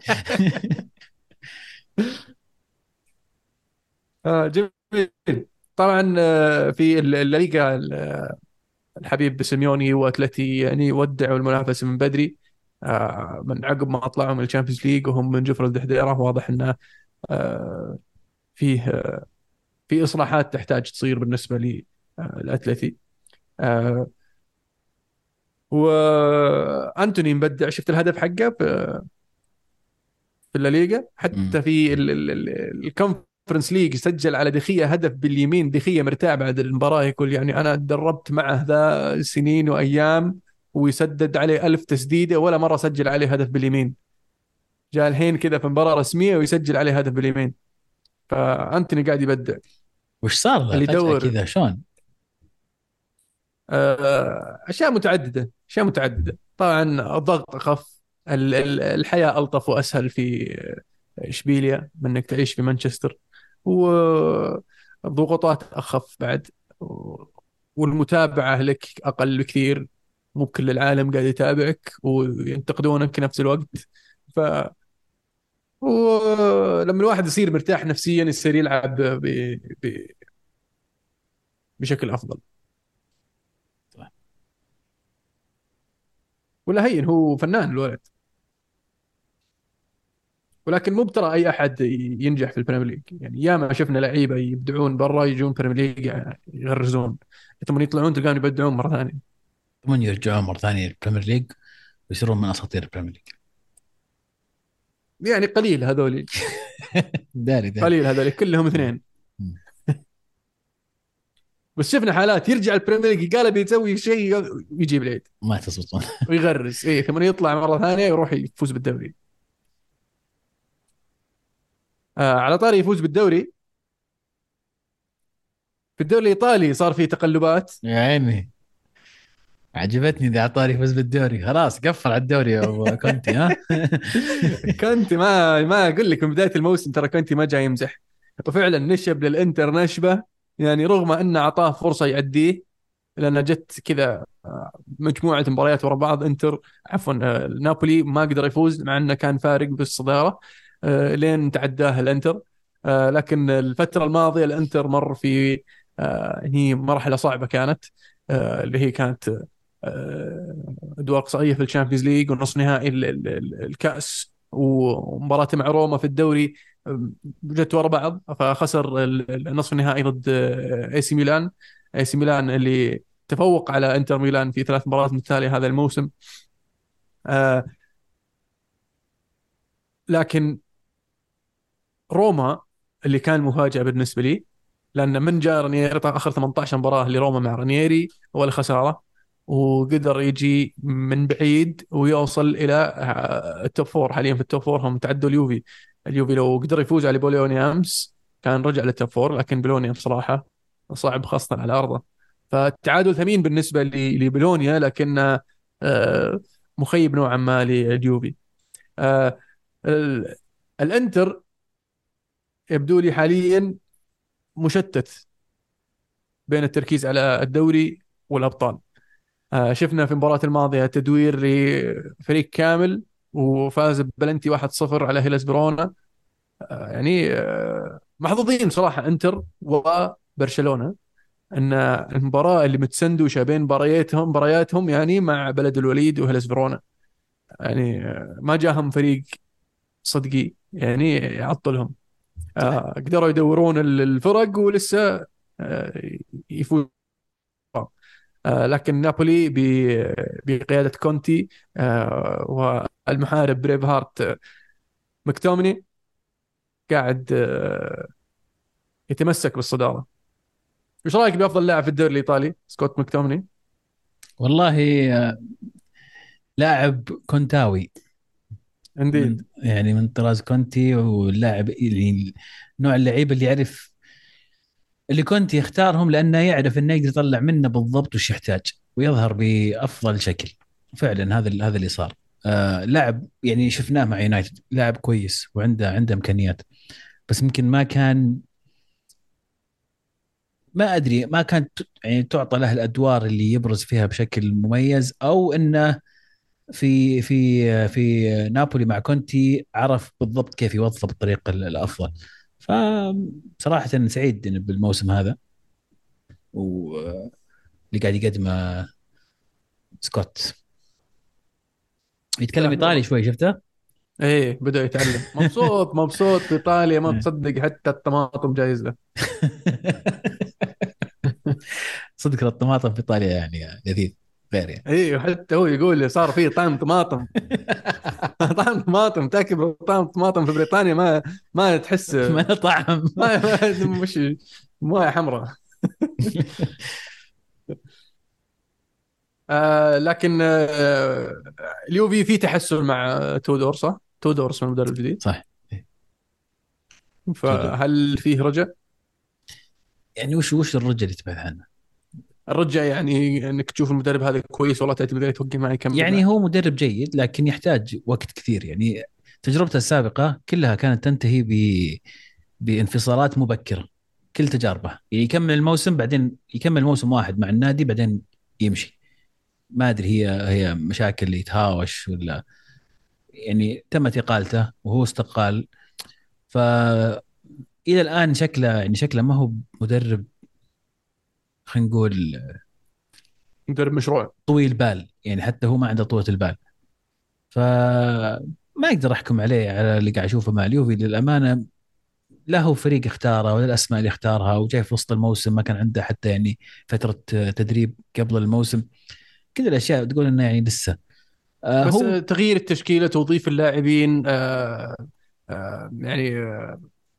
آه، جميل. طبعا آه، في ال- الليغا الحبيب سيميوني واتلتي يعني ودعوا المنافسه من بدري، آه، من عقب ما طلعوا من الشامبيونز ليج وهم من جفر الدحديره. واضح انه آه، فيه آه، في اصلاحات تحتاج تصير بالنسبه للاتلتي. وانتوني مبدع، شفت الهدف حقه في في الليغا، مم. حتى في ال- ال- ال- الكونفرنس ليج سجل على دخية هدف باليمين. دخية مرتاح بعد المباراة، يقول يعني أنا دربت معه ذا سنين وأيام، ويسدد عليه ألف تسديدة ولا مرة سجل عليه هدف باليمين. جاء الحين كذا في مباراة رسمية ويسجل عليه هدف باليمين. فأنتوني قاعد يبدع. وش صار له اللي فجأة يدور كذا شلون؟ آه، أشياء متعددة، أشياء متعددة طبعا. الضغط أخف، ال- ال- الحياة ألطف وأسهل في إشبيليا من إنك تعيش في مانشستر، والضغوطات أخف بعد، والمتابعة لك أقل بكثير. مو كل العالم قاعد يتابعك وينتقدونك في نفس الوقت. ف ولما الواحد يصير مرتاح نفسيا يصير يلعب ب... ب... بشكل أفضل. ولا هين هو فنان الولد، ولكن مو بترى اي احد ينجح في البريمير ليج. يعني ياما شفنا لعيبه يبدعون برا يجون بريمير ليج يغرزون، ثم يطلعون تلقاهم يبدعون مره ثانيه. ثم يرجعون مرة ثانية للبريمير ليج ويصيرون من أساطير البريمير ليج. يعني قليل هذولي، داري داري. قليل هذولي كلهم اثنين. مم. بس شفنا حالات يرجع البريمير ليج قال بيسوي شيء ويجيب العيد ما تزبطون. ويغرز، ايه ثم يطلع مره ثانيه ويروح يفوز بالدوري. آه على طاري يفوز بالدوري، في الدوري الايطالي صار في تقلبات. يا عيني، عجبتني ذا عطاري يفوز بالدوري، خلاص قفل على الدوري يا أبو كونتي ها. كنت ما ما اقول لك من بدايه الموسم ترى كنت ما جاي يمزح، وفعلا نشب للانتر نشبه. يعني رغم انه اعطاه فرصه يعديه، لان جت كذا آه، مجموعه مباريات ورا بعض انتر، عفوا آه، نابولي ما قدر يفوز مع انه كان فارق بالصداره، آه، لين تعداه الانتر. آه، لكن الفتره الماضيه الانتر مر في آه، هي مرحله صعبه كانت، آه، اللي هي كانت آه، ادوار اقصائيه في الشامبيونز ليج ونصف نهائي ال- ال- ال- الكاس، ومباراه مع روما في الدوري آه، جت ورا بعض. فخسر ال- ال- النصف النهائي ضد اي سي ميلان. اي سي ميلان اللي تفوق على انتر ميلان في ثلاث مباريات متتاليه هذا الموسم. آه لكن روما اللي كان مفاجأة بالنسبة لي، لأن من جاء رانييري آخر ثمانية عشر مباراة لروما مع رانييري ولا خسارة، وقدر يجي من بعيد ويوصل إلى آه، التوب فور. حاليا في التوب فور هم تعدوا اليوفي. اليوفي لو قدر يفوز على بولونيا أمس كان رجع للتوب فور، لكن بولونيا بصراحة صعب خاصة على أرضه. فالتعادل ثمين بالنسبة ل- لبولونيا، لكن آه، مخيب نوعا ما لليوفي. آه، ال- الانتر يبدو لي حاليا مشتت بين التركيز على الدوري والابطال. آه، شفنا في المباراة الماضية تدوير لفريق كامل، وفاز ببلنتي واحد صفر على هيلاس فيرونا. آه، يعني آه، محظوظين صراحة انتر وبرشلونة ان المباراة اللي متسندوشة بين مبارياتهم مبارياتهم يعني مع بلد الوليد وهيلاس فيرونا. يعني آه، ما جاهم فريق صدقي يعني يعطلهم. صح. آه، قدروا يدورون الفرق ولسه آه، يفوزون. آه، لكن نابولي ب- بقيادة كونتي آه، والمحارب بريف هارت آه، مكتومني قاعد آه، يتمسك بالصدارة. ايش رايك بافضل لاعب في الدوري الايطالي سكوت مكتومني؟ والله آه، لاعب كونتاوي، من انديد. يعني من طراز كونتي، واللاعب اللي نوع اللعيبه اللي يعرف، اللي كونتي يختارهم لانه يعرف انه يقدر يطلع منه بالضبط وش يحتاج ويظهر بافضل شكل. فعلا هذا هذا اللي صار. آه لاعب يعني شفناه مع يونايتد، لاعب كويس وعنده عنده امكانيات، بس يمكن ما كان، ما ادري، ما كانت يعني تعطى له الادوار اللي يبرز فيها بشكل مميز، او انه في في في نابولي مع كونتي عرف بالضبط كيف يوظف بالطريقه الافضل. فصراحه سعيد بالموسم هذا. واللي قاعد يقدمه سكوت يتكلم يستاهل ايطالي والله. شوي، شفته؟ ايه بدأ يتعلم، مبسوط مبسوط في ايطاليا، ما تصدق حتى الطماطم جايز له. صدق الطماطم في ايطاليا يعني لذيذ غير يعني. ايه حتى هو يقول لي صار في طعم طماطم. طعم طماطم، تاكل طعم طماطم في بريطانيا ما ما تحس. ما له طعم. ما, ما مش مويه حمراء. آه لكن آه اليوفي في تحسن مع تودور، صح؟ تودور اسمه المدرب الجديد. صح. تودو. فهل فيه رجع؟ يعني وش وش الرجل اللي تبحث عنه؟ الرجع يعني انك تشوف المدرب هذا كويس والله تعتمد عليه توقع معي يكمل يعني معك. هو مدرب جيد لكن يحتاج وقت كثير يعني. تجربته السابقة كلها كانت تنتهي ب بانفصالات مبكرة. كل تجاربه يعني يكمل الموسم، بعدين يكمل موسم واحد مع النادي بعدين يمشي. ما ادري هي هي مشاكل اللي يتهاوش ولا. يعني تمت اقالته وهو استقال. فالى الان شكله يعني شكله ما هو مدرب، خلينا نقول مدرب مشروع. طويل بال يعني. حتى هو ما عنده طولة البال. فما اقدر احكم عليه على اللي قاعد اشوفه مع اليوفي للامانه. لا هو فريق اختاره ولا الاسماء اللي اختارها، وجاي في وسط الموسم ما كان عنده حتى يعني فتره تدريب قبل الموسم. كل الاشياء تقول انه يعني لسه. آه بس هو آه، تغيير التشكيله، توظيف اللاعبين، آه آه يعني آه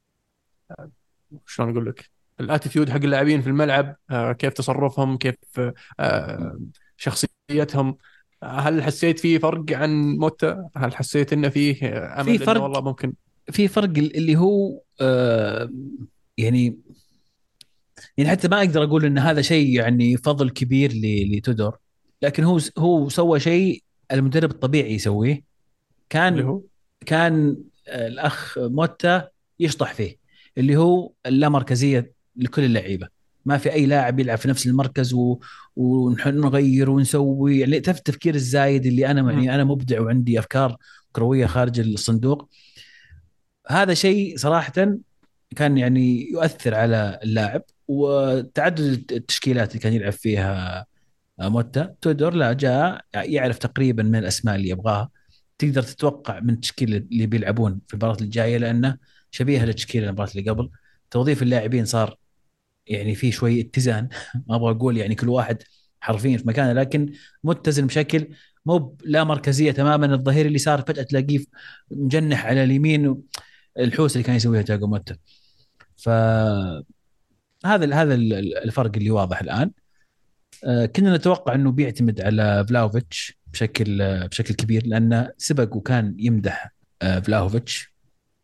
شلون اقول لك، الاتيتيود حق اللاعبين في الملعب، آه كيف تصرفهم، كيف آه شخصيتهم. هل حسيت في فرق عن موتا؟ هل حسيت انه فيه في امل انه فرق. والله ممكن؟ في فرق اللي هو آه يعني. يعني حتى ما اقدر اقول ان هذا شيء يعني فضل كبير ل- لتودور. لكن هو هو سوى شيء المدرب الطبيعي يسويه. اللي كان هو كان آه، الاخ موتا يشطح فيه، اللي هو اللامركزيه لكل اللعيبه. ما في اي لاعب يلعب في نفس المركز و... ونغير ونسوي يعني تف- التفكير الزايد اللي انا مم. يعني انا مبدع وعندي افكار كرويه خارج الصندوق. هذا شيء صراحه كان يعني يؤثر على اللاعب. وتعدد التشكيلات اللي كان يلعب فيها موتا. تودور لا جاء يعرف تقريبا من الاسماء اللي يبغاها. تقدر تتوقع من التشكيله اللي بيلعبون في المباراه الجايه لانه شبيهه للتشكيله المباراه اللي قبل. توظيف اللاعبين صار يعني في شوي اتزان. ما ابغى اقول يعني كل واحد حرفيا في مكانه، لكن متزن بشكل مو لا مركزيه تماما. الظهير اللي صار فجاه تلاقيه مجنح على اليمين. الحوس اللي كان يسويها تاجو موتا. فهذا هذا الفرق اللي واضح الان. آه، كنا نتوقع انه بيعتمد على فلاوفيتش بشكل آه، بشكل كبير لانه سبق وكان يمدح آه، فلاوفيتش.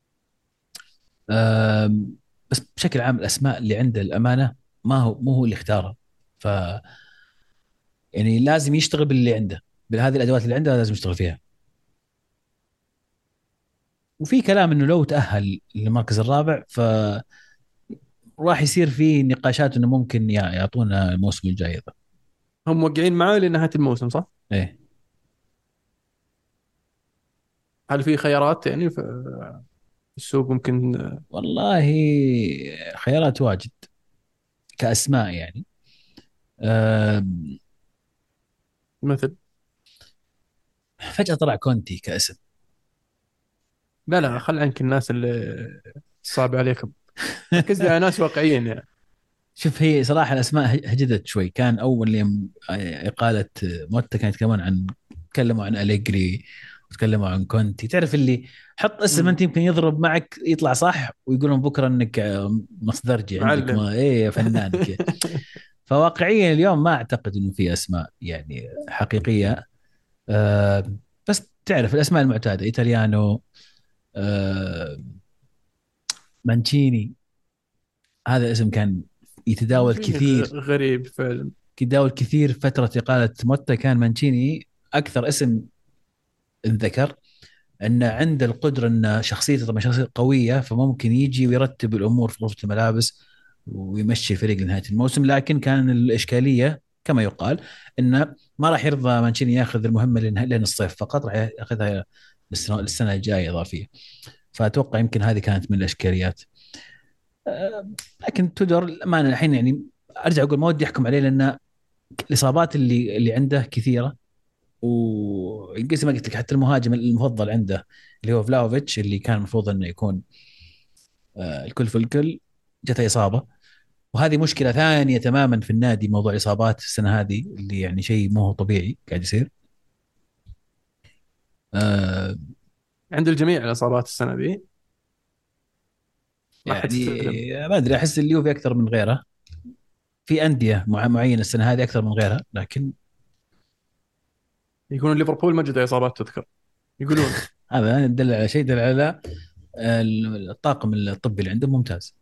آم، بس بشكل عام الاسماء اللي عنده الامانه ما هو مو هو اللي اختارها. ف يعني لازم يشتغل باللي عنده، بهذه الادوات اللي عنده لازم يشتغل فيها. وفي كلام انه لو تاهل للمركز الرابع ف راح يصير في نقاشات انه ممكن يع- يعطونا الموسم الجاي ذا. هم موقعين معاه لنهايه الموسم صح؟ ايه. هل في خيارات يعني في السوق ممكن؟ والله خيارات واجد كاسماء يعني. آم، مثل؟ فجأة طلع كونتي كاسم. لا لا، خل عنك الناس اللي صعب عليكم، ركز لي على ناس واقعيين يعني. شوف هي صراحة الأسماء هجدت شوي. كان أول يوم إقالة موتا كانت كمان عن تكلموا عن أليجري وتكلموا عن كونتي. تعرف اللي حط اسم مم. أنت يمكن يضرب معك يطلع صح ويقولون بكرة أنك مصدرجي عندك معلم. ما إيه فنان كذا. فواقعيا اليوم ما أعتقد أنه في أسماء يعني حقيقية. أه بس تعرف الأسماء المعتادة إيطاليانو. أه مانشيني. هذا اسم كان يتداول مانشيني كثير. غ- غريب فعلا. يتداول كثير فترة إقالة موتا. كان مانشيني أكثر اسم انذكر. أنه عنده القدرة أن شخصيته طبعا شخصية قوية فممكن يجي ويرتب الأمور في غرفة الملابس ويمشي الفريق لنهاية الموسم. لكن كان الإشكالية كما يقال أنه ما راح يرضى مانشيني ياخذ المهمة لين لين الصيف فقط. راح ياخذها للسنة السنة الجاية إضافية. فأتوقع يمكن هذه كانت من الإشكاليات. أه، لكن تودور الأمانة الحين يعني ارجع اقول ما ودي احكم عليه لان الاصابات اللي اللي عنده كثيره، وقلت ما قلت لك حتى المهاجم المفضل عنده اللي هو فلاوفيتش اللي كان المفروض انه يكون آه، الكل في الكل، جته اصابه. وهذه مشكله ثانيه تماما في النادي، موضوع الاصابات السنه هذه اللي يعني شيء مو هو طبيعي قاعد يصير. آه عند الجميع الاصابات السنه ذي، ما حد استلم. يعني ما ادري، احس اليوفي اكثر من غيره، في انديه مع- معينه السنه هذه اكثر من غيرها، لكن يقولون ليفربول ما جته اصابات تذكر، يقولون. هذا يدل على شيء، يدل على آه، الطاقم الطبي اللي عندهم ممتاز.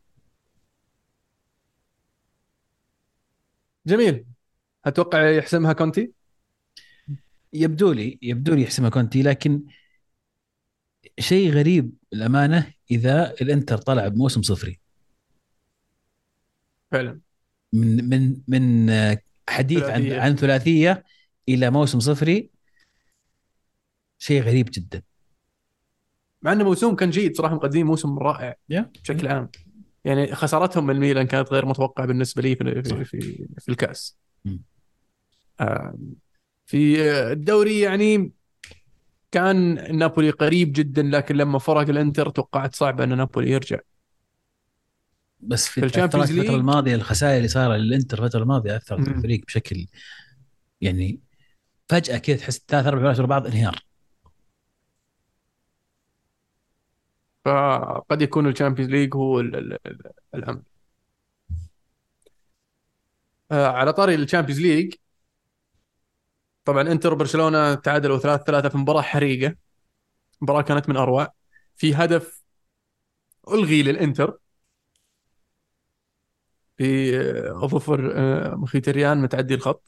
جميل. اتوقع يحسمها كونتي. يبدو لي يبدو لي يحسمها كونتي، لكن شيء غريب الامانه اذا الانتر طلع بموسم صفري، فعلا. من من من آه، حديث عن ثلاثيه. عن ثلاثيه الى موسم صفري، شيء غريب جدا. مع انه موسم كان جيد صراحه، مقدمين موسم رائع يا بشكل عام. يعني خسارتهم من ميلان كانت غير متوقعه بالنسبه لي في في صح. في, في الكاس. مم. آه، في الدوري يعني كان نابولي قريب جدا، لكن لما فرق الانتر توقعت صعب ان نابولي يرجع. بس في في تاثرات الشامبيونز الفتره ليج. الماضيه، الخسائر اللي صار للانتر الفتره الماضيه اثرت على مم. الفريق بشكل يعني فجاه كذا تحس ثلاث اربع مباريات ورا بعض انهيار. فقد يكون الشامبيونز ليج هو ال- ال- ال- الامل. آه، على طاري الشامبيونز ليج، طبعا انتر وبرشلونه تعادلوا ثلاثة ظلاثة في مباراه حريقه. مباراه كانت من اروع. في هدف الغي للانتر في آه، ظفر آه، مخيتريان متعدي الخط.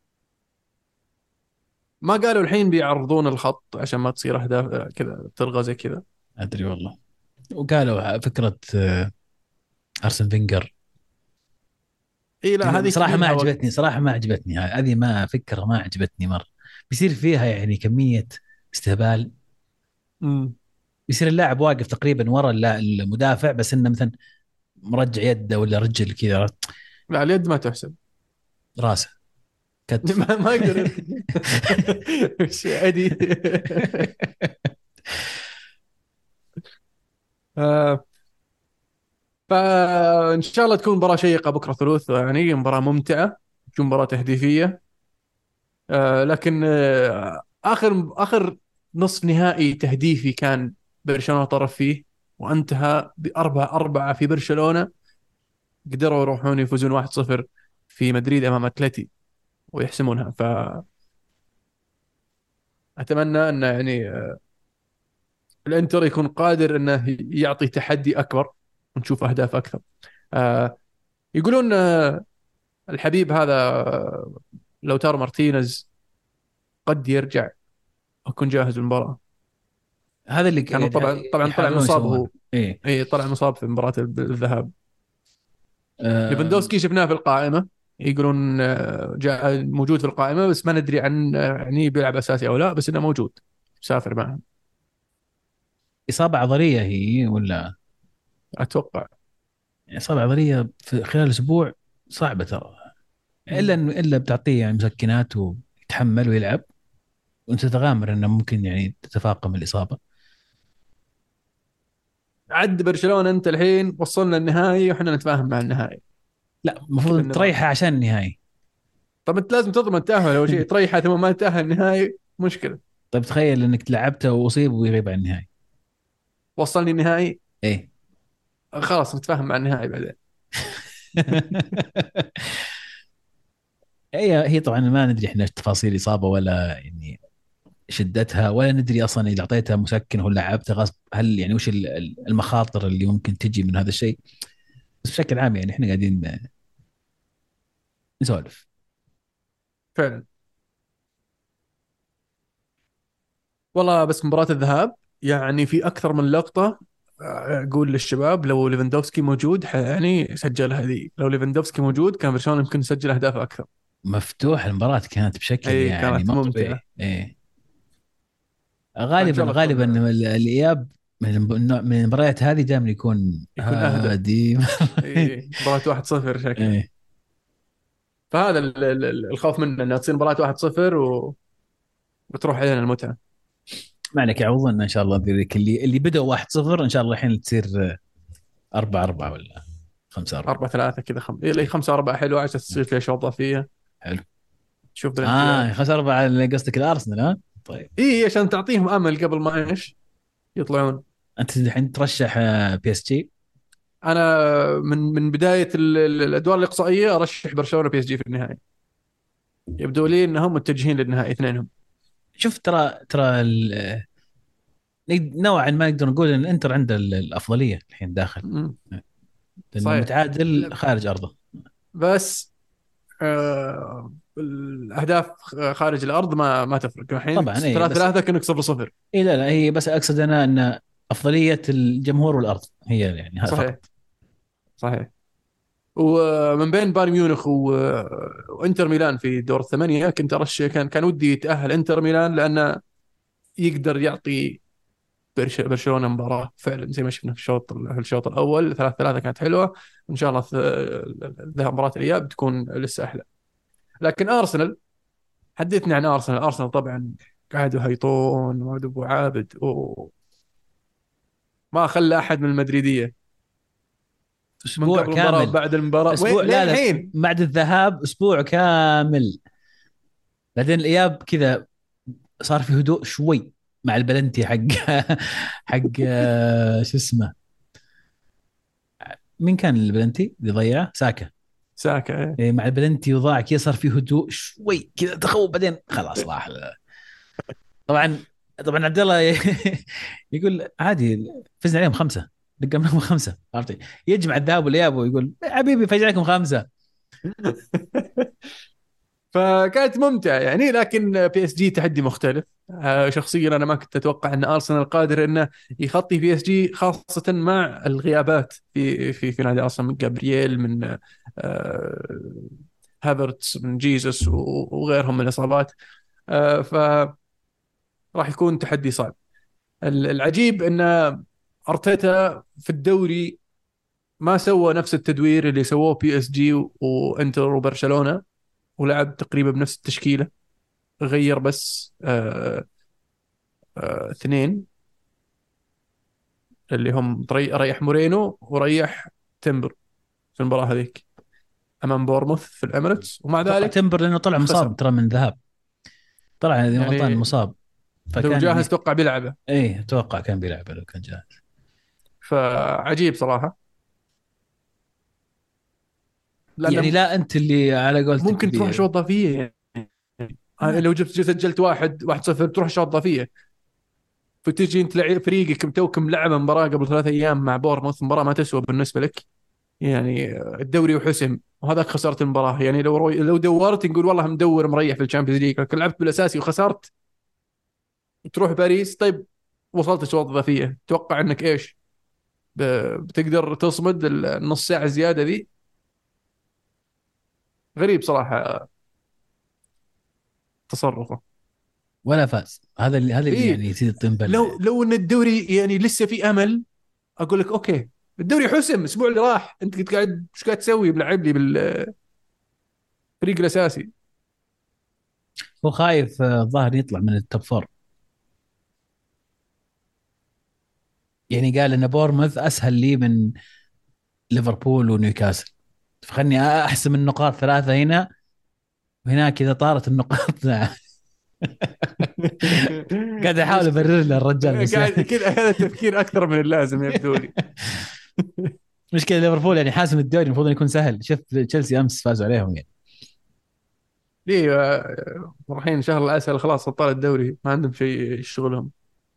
ما قالوا الحين بيعرضون الخط عشان ما تصير اهداف آه، كذا تلغى زي كذا. ادري والله. وقالوا فكره آه، ارسن فينجر، اي لا، هذه صراحه تبي ما لها وقت. عجبتني، صراحه ما عجبتني هذه، ما فكره ما عجبتني مره. بيصير فيها يعني كميه استهبال، امم. يصير اللاعب واقف تقريبا ورا اللا- المدافع، بس انه مثلا مرجع يده ولا رجل كذا، لا، اليد ما تحسب. راسه، كتف. ما ما اقدر اركز. وش ادي. آه، فان شاء الله تكون مباراه شيقه بكره ثلاث، يعني مباراه ممتعه، تكون مباراه تهديفيه. آه، لكن آه، اخر اخر نصف نهائي تهديفي كان برشلونه طرف فيه، وانتهى بأربعة أربعة في برشلونه. قدروا يروحون يفوزون واحد صفر في مدريد امام اتلتي ويحسمونها. فاتمنى ان يعني آه، الانتر يكون قادر انه يعطي تحدي اكبر ونشوف اهداف اكثر. آه، يقولون آه، الحبيب هذا آه، لوتارو مارتينيز قد يرجع ويكون جاهز للمباراة. هذا اللي كانوا طبعا طبعا طلع يحاولون مصاب يسوونه. هو. ايه. اي طلع مصاب في مباراة الذهاب. آم، ليفاندوسكي شفناه في القائمة، يقولون آه، جاء موجود في القائمة، بس ما ندري عن آه، يعني بيلعب أساسي أو لا، بس إنه موجود سافر معهم. اصابه عضليه هي ولا؟ أتوقع. اصابه عضليه في خلال اسبوع صعبه ترى، الا مم. إن- الا بتعطيه يعني مسكنات ويتحمل ويلعب، وانت تتغامر انه ممكن يعني تتفاقم الاصابه. عد برشلونة أنت الحين وصلنا النهائي وإحنا نتفاهم مع النهائي. لا كذا المفروض النظام. تريحه عشان النهائي. طب أنت لازم تضمن التأهل، أول شيء تريحه ثم ما تأهل النهائي مشكلة. طيب تخيل انك لعبته واصيب ويغيب عن النهائي. وصلني النهائي. ايه. خلاص نتفاهم مع النهائي بعدين. هي هي طبعا ما ندري احنا إيش تفاصيل الاصابه ولا يعني شدتها، ولا ندري اصلا اذا اعطيتها مسكن ولا لعبتها غصب، هل يعني وش ال- ال- المخاطر اللي ممكن تجي من هذا الشيء. بس بشكل عام يعني احنا قاعدين نسولف. فعلا. والله بس مباراة الذهاب يعني في أكثر من لقطة آه، أقول للشباب لو ليفاندوفسكي موجود ح- يعني سجلها ذي. لو ليفاندوفسكي موجود كان برشلونة يمكن يسجل أهداف أكثر. مفتوح المباراة كانت بشكل أي يعني كانت ما ممتعة. طبيعي. ايه. فإن غالبا شاء الله غالبا تكون ال- الاياب من الم- النوع- من المباريات هذه دائما يكون يكون أهدى. هادي. أي مباراة واحد صفر شكله. ايه. فهذا ال- ال- ال- الخوف منه انها تصير مباراه واحد صفر و... وتروح علينا المتعه. ما عليك، يعوضنا ان شاء الله ذيك اللي اللي بدأوا واحد صفر ان شاء الله الحين تصير أربعة أربعة ولا خمسة أربعة. أربعة ثلاثة كذا، خم... إيه، خمسة أربعة حلوة عشان تصير فيها شوط إضافية، حلو. تشوف اه بلنتيات. خمسة أربعة اللي قصدك الارسنال، ها؟ طيب. إيه عشان تعطيهم أمل قبل ما إيش يطلعون. انت الحين ترشح آه، بي اس جي؟ أنا من من بداية ال- ال- الأدوار الإقصائية أرشح برشلونة بي إس جي في النهائي. يبدو لي أنهم متجهين للنهائي اثنينهم. شوف ترى ترى ال- نقد- نوعا ما نقدر نقول ان الانتر عنده ال- الافضليه الحين داخل، مم. لانه صحيح. متعادل لا، خارج ارضه. بس آه الأهداف خارج الأرض ما ما تفرق الحين، طبعا اي ثلاثة بس، ثلاثة كأنك صفر صفر. اي لا لا هي بس اقصد انا ان افضليه الجمهور والارض هي يعني هذا صحيح. فقط. صحيح. ومن بين بايرن ميونخ و... وانتر ميلان في دور الثمانية كنت ارشح، كان كان ودي يتأهل انتر ميلان لانه يقدر يعطي برش... برشلونة مباراة فعلا زي ما شفنا في الشوط في الشوط الاول ثلاثة ثلاثة كانت حلوة. ان شاء الله ث- ذهاب مباراة الاياب تكون لسه احلى. لكن ارسنال، حدثني عن ارسنال. ارسنال طبعا قعدوا هيطون وعد ابو عابد وما خلى احد من المدريدية من اسبوع قبل المباراة كامل، وبعد المباراة وين اسبوع لين لا لا الحين. بعد الذهاب اسبوع كامل، بعدين الاياب كذا صار في هدوء شوي مع البلنتي حق حق آه، شو اسمه، مين كان البلنتي اللي ضيعه؟ ساكا. ساكا. إيه، مع البلنتي وضاع كذا صار في هدوء شوي كذا تخوف، بعدين خلاص راح. طبعا طبعا عبد الله يقول عادي فزنا عليهم خمسه، دقمنا لهم خمسه، عرفتي؟ يجمع الذهاب والاياب ويقول يا حبيبي فزنا عليكم خمسه. فكانت ممتعة يعني. لكن بي اس جي تحدي مختلف. آه، شخصيا انا ما كنت اتوقع ان ارسنال قادر انه يخطي بي اس جي، خاصة مع الغيابات في في في نادي ارسنال، من جابرييل، من آه، هافرتس، من جيسوس و- وغيرهم من الاصابات. آه، فراح يكون تحدي صعب. ال- العجيب ان ارتيتا في الدوري ما سوى نفس التدوير اللي سووه بي اس جي وانتر وبرشلونة، ولعب تقريبا بنفس التشكيلة. غير بس آه آه اثنين اللي هم طري- ريح مورينو وريح تمبر في المباراة هذيك امام بورموث في الاميريتس، ومع اتوقع ذلك تمبر لانه طلع خسر. مصاب ترى من ذهاب، طلع اذا ما غلطان يعني مصاب، لو فكان جاهز يعني توقع بيلعبه. ايه اتوقع كان بيلعب لو كان جاهز. فعجيب صراحة، يعني لأنه لا انت اللي على قولتك ممكن تروح بي... شوط إضافية يعني. ما لو جبت سجلت واحد واحد صفر تروح شوط إضافية، فتجي أنت لعيب فريقك متوكم لعبة مباراة قبل ثلاثة أيام مع بورموث، مباراة ما تسوى بالنسبة لك يعني. الدوري وحسم وهذاك خسرت المباراة يعني. لو روي لو دورت نقول والله مدور مريح في الشامبيونز ليج، لكن لعبت بالأساسي وخسرت تروح باريس. طيب وصلت الشوط الإضافية، توقع أنك إيش ب- بتقدر تصمد النص ساعة الزيادة ذي؟ غريب صراحة تصرفه. ولا فاز، هذا اللي هذا اللي إيه. يعني يزيد الطين بلة لو يعني. لو ان الدوري يعني لسه في امل اقول لك اوكي. الدوري حسم الاسبوع اللي راح، انت كنت قاعد ايش قاعد تسوي ملعب لي بالفريق الاساسي؟ هو خايف آه، الظاهر يطلع من التوب فور، يعني قال ان بورموث اسهل لي من ليفربول ونيوكاسل، فخلني احسم النقاط ثلاثه هنا وهناك اذا طارت النقاط قاعد احاول مشكلة. ابرر له الرجال بس قاعد يعني. كذا، هذا التفكير اكثر من اللازم يبدو لي. مشكله ليفربول يعني حاسم الدوري المفروض انه يكون سهل، شوف تشيلسي امس فازوا عليهم يعني. ليه آه، رايحين شهر العسل خلاص، ابطال الدوري ما عندهم شيء يشتغلهم.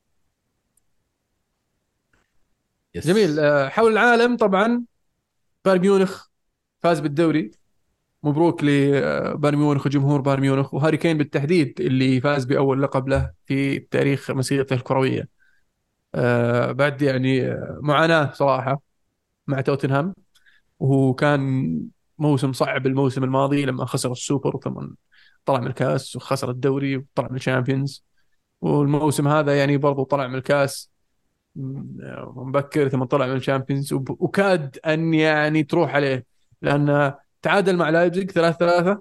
جميل. يس. آه، حول العالم طبعا بايرن ميونخ فاز بالدوري. مبروك لبايرن ميونخ وجمهور بايرن ميونخ، وهاري كين بالتحديد اللي فاز بأول لقب له في تاريخ مسيرته الكروية. آه، بعد يعني آه، معاناة صراحة مع توتنهام. وهو كان موسم صعب الموسم الماضي لما خسر السوبر، ثم طلع من الكاس وخسر الدوري وطلع من الشامبيونز. والموسم هذا يعني برضو طلع من الكاس م- مبكر، ثم طلع من الشامبيونز وب- وكاد أن يعني تروح عليه، لأن تعادل مع لايبزيج ثلاثة ثلاثة،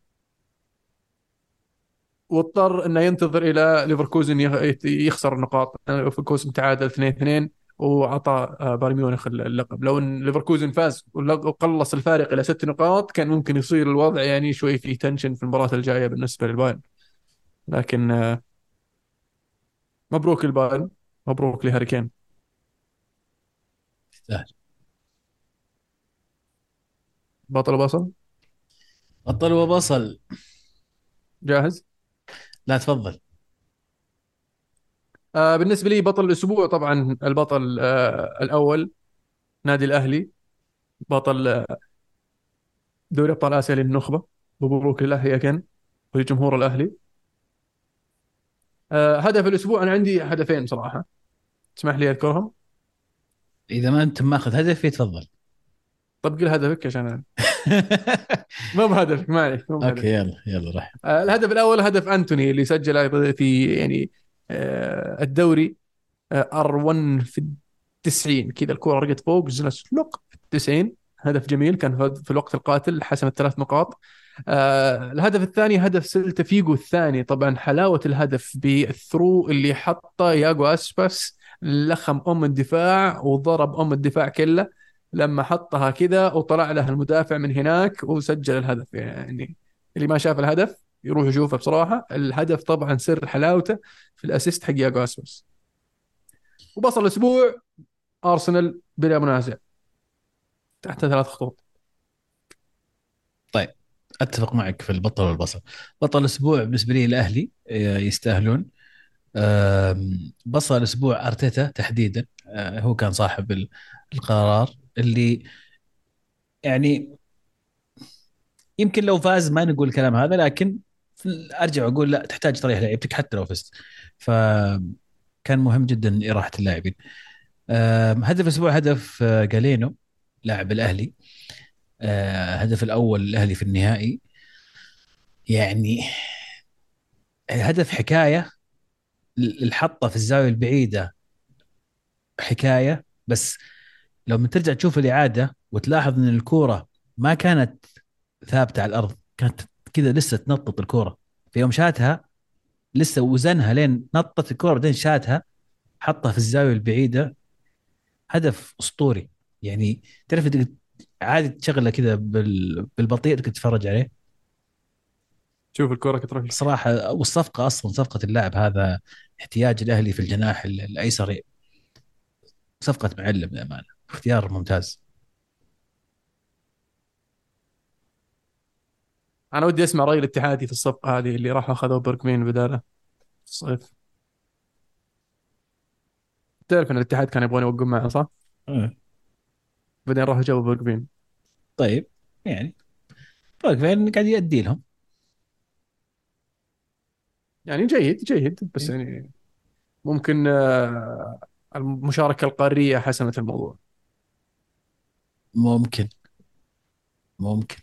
واضطر انه ينتظر الى ليفركوزن يخ- يخسر النقاط. ليفركوزن تعادل اثنين اثنين، وعطى آه، بايرن ميونخ اللقب. لو ان ليفركوزن فاز واللق- وقلص الفارق الى ست نقاط، كان ممكن يصير الوضع يعني شوي فيه تنشن في المباراة الجاية بالنسبة للبايرن. لكن آه، مبروك البايرن، مبروك لهاري كين. سهل. بطل وبصل. بطل وبصل. جاهز. لا تفضل. آه بالنسبة لي بطل الأسبوع طبعا البطل آه الأول نادي الأهلي، بطل آه، دوري أبطال آسيا للنخبة. مبروك للأهلي يا كين ولجمهور الأهلي. آه هدف الأسبوع أنا عندي هدفين صراحة، تسمح لي أذكرهم؟ اذا ما انت ماخذ هدفي تفضل. طب قل هدفك عشان أنا- ما بهدفك، ما عليك، ما اوكي، بهدفك. يلا يلا راح. آه الهدف الأول هدف أنتوني اللي سجله في يعني آه الدوري، ار واحد في التسعين كذا، الكرة رقت فوق نزلت لق في التسعين. هدف جميل كان في في الوقت القاتل، حسم الثلاث نقاط. آه الهدف الثاني هدف سيلتا فيجو الثاني، طبعا حلاوة الهدف بالثرو اللي حطه ياغو اسباس، لخم ام الدفاع وضرب ام الدفاع كله لما حطها كذا، وطلع له المدافع من هناك وسجل الهدف. يعني اللي ما شاف الهدف يروح يشوفه. بصراحة الهدف طبعا سر حلاوته في الاسيست حق ياغو اسباس. وبصل الاسبوع ارسنال بلا منازع تحت ثلاث خطوط. طيب، اتفق معك في البطل والبصل. بطل الاسبوع بالنسبه لي الاهلي، آه، يستاهلون. آم، بصل الاسبوع ارتيتا تحديدا. آه، هو كان صاحب ال- القرار اللي يعني يمكن لو فاز ما نقول الكلام هذا، لكن ارجع اقول لا، تحتاج تريح لعيبتك حتى لو فزت. فكان مهم جدا اراحه اللاعبين. آم، هدف الاسبوع هدف آه، جالينو لاعب الاهلي. آه، هدف الاول الاهلي في النهائي. يعني هدف حكايه. الحطه في الزاويه البعيده حكايه. بس لو من ترجع تشوف الاعاده وتلاحظ ان الكوره ما كانت ثابته على الارض، كانت كذا لسه تنطط الكوره. في يوم شاتها لسه وزنها لين نطت الكوره بعدين شاتها، حطها في الزاويه البعيده. هدف اسطوري. يعني تعرف إنك عادي تشغله كذا بال... بالبطيء تقدر تتفرج عليه. شوف الكرة كتروح. صراحه، والصفقه اصلا صفقه اللاعب هذا، احتياج الاهلي في الجناح ال- الايسر، صفقه معلم للامانه، اختيار ممتاز. انا ودي اسمع راي الاتحادي في الصفقة هذه اللي راحوا اخذوا بيركمين بداله في الصيف. تعرف ان الاتحاد كان يبغون يوقعون معه صح؟ آه. بعدين راحوا جابوا بيركمين. طيب، يعني فرق فين قاعد يأدي لهم. يعني جيد جيد، بس إيه. يعني ممكن آه، المشاركة القارية حسمت الموضوع. ممكن. ممكن.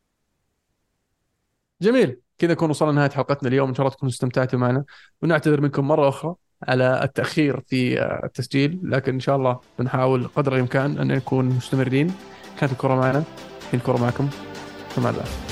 جميل، كذا نكون وصلنا لنهاية حلقتنا اليوم. إن شاء الله تكونوا استمتعتوا معنا، ونعتذر منكم مرة أخرى على التأخير في آه، التسجيل، لكن إن شاء الله بنحاول قدر الإمكان أن نكون مستمرين. كانت الكرة معنا، الحين الكرة معكم. فما الله.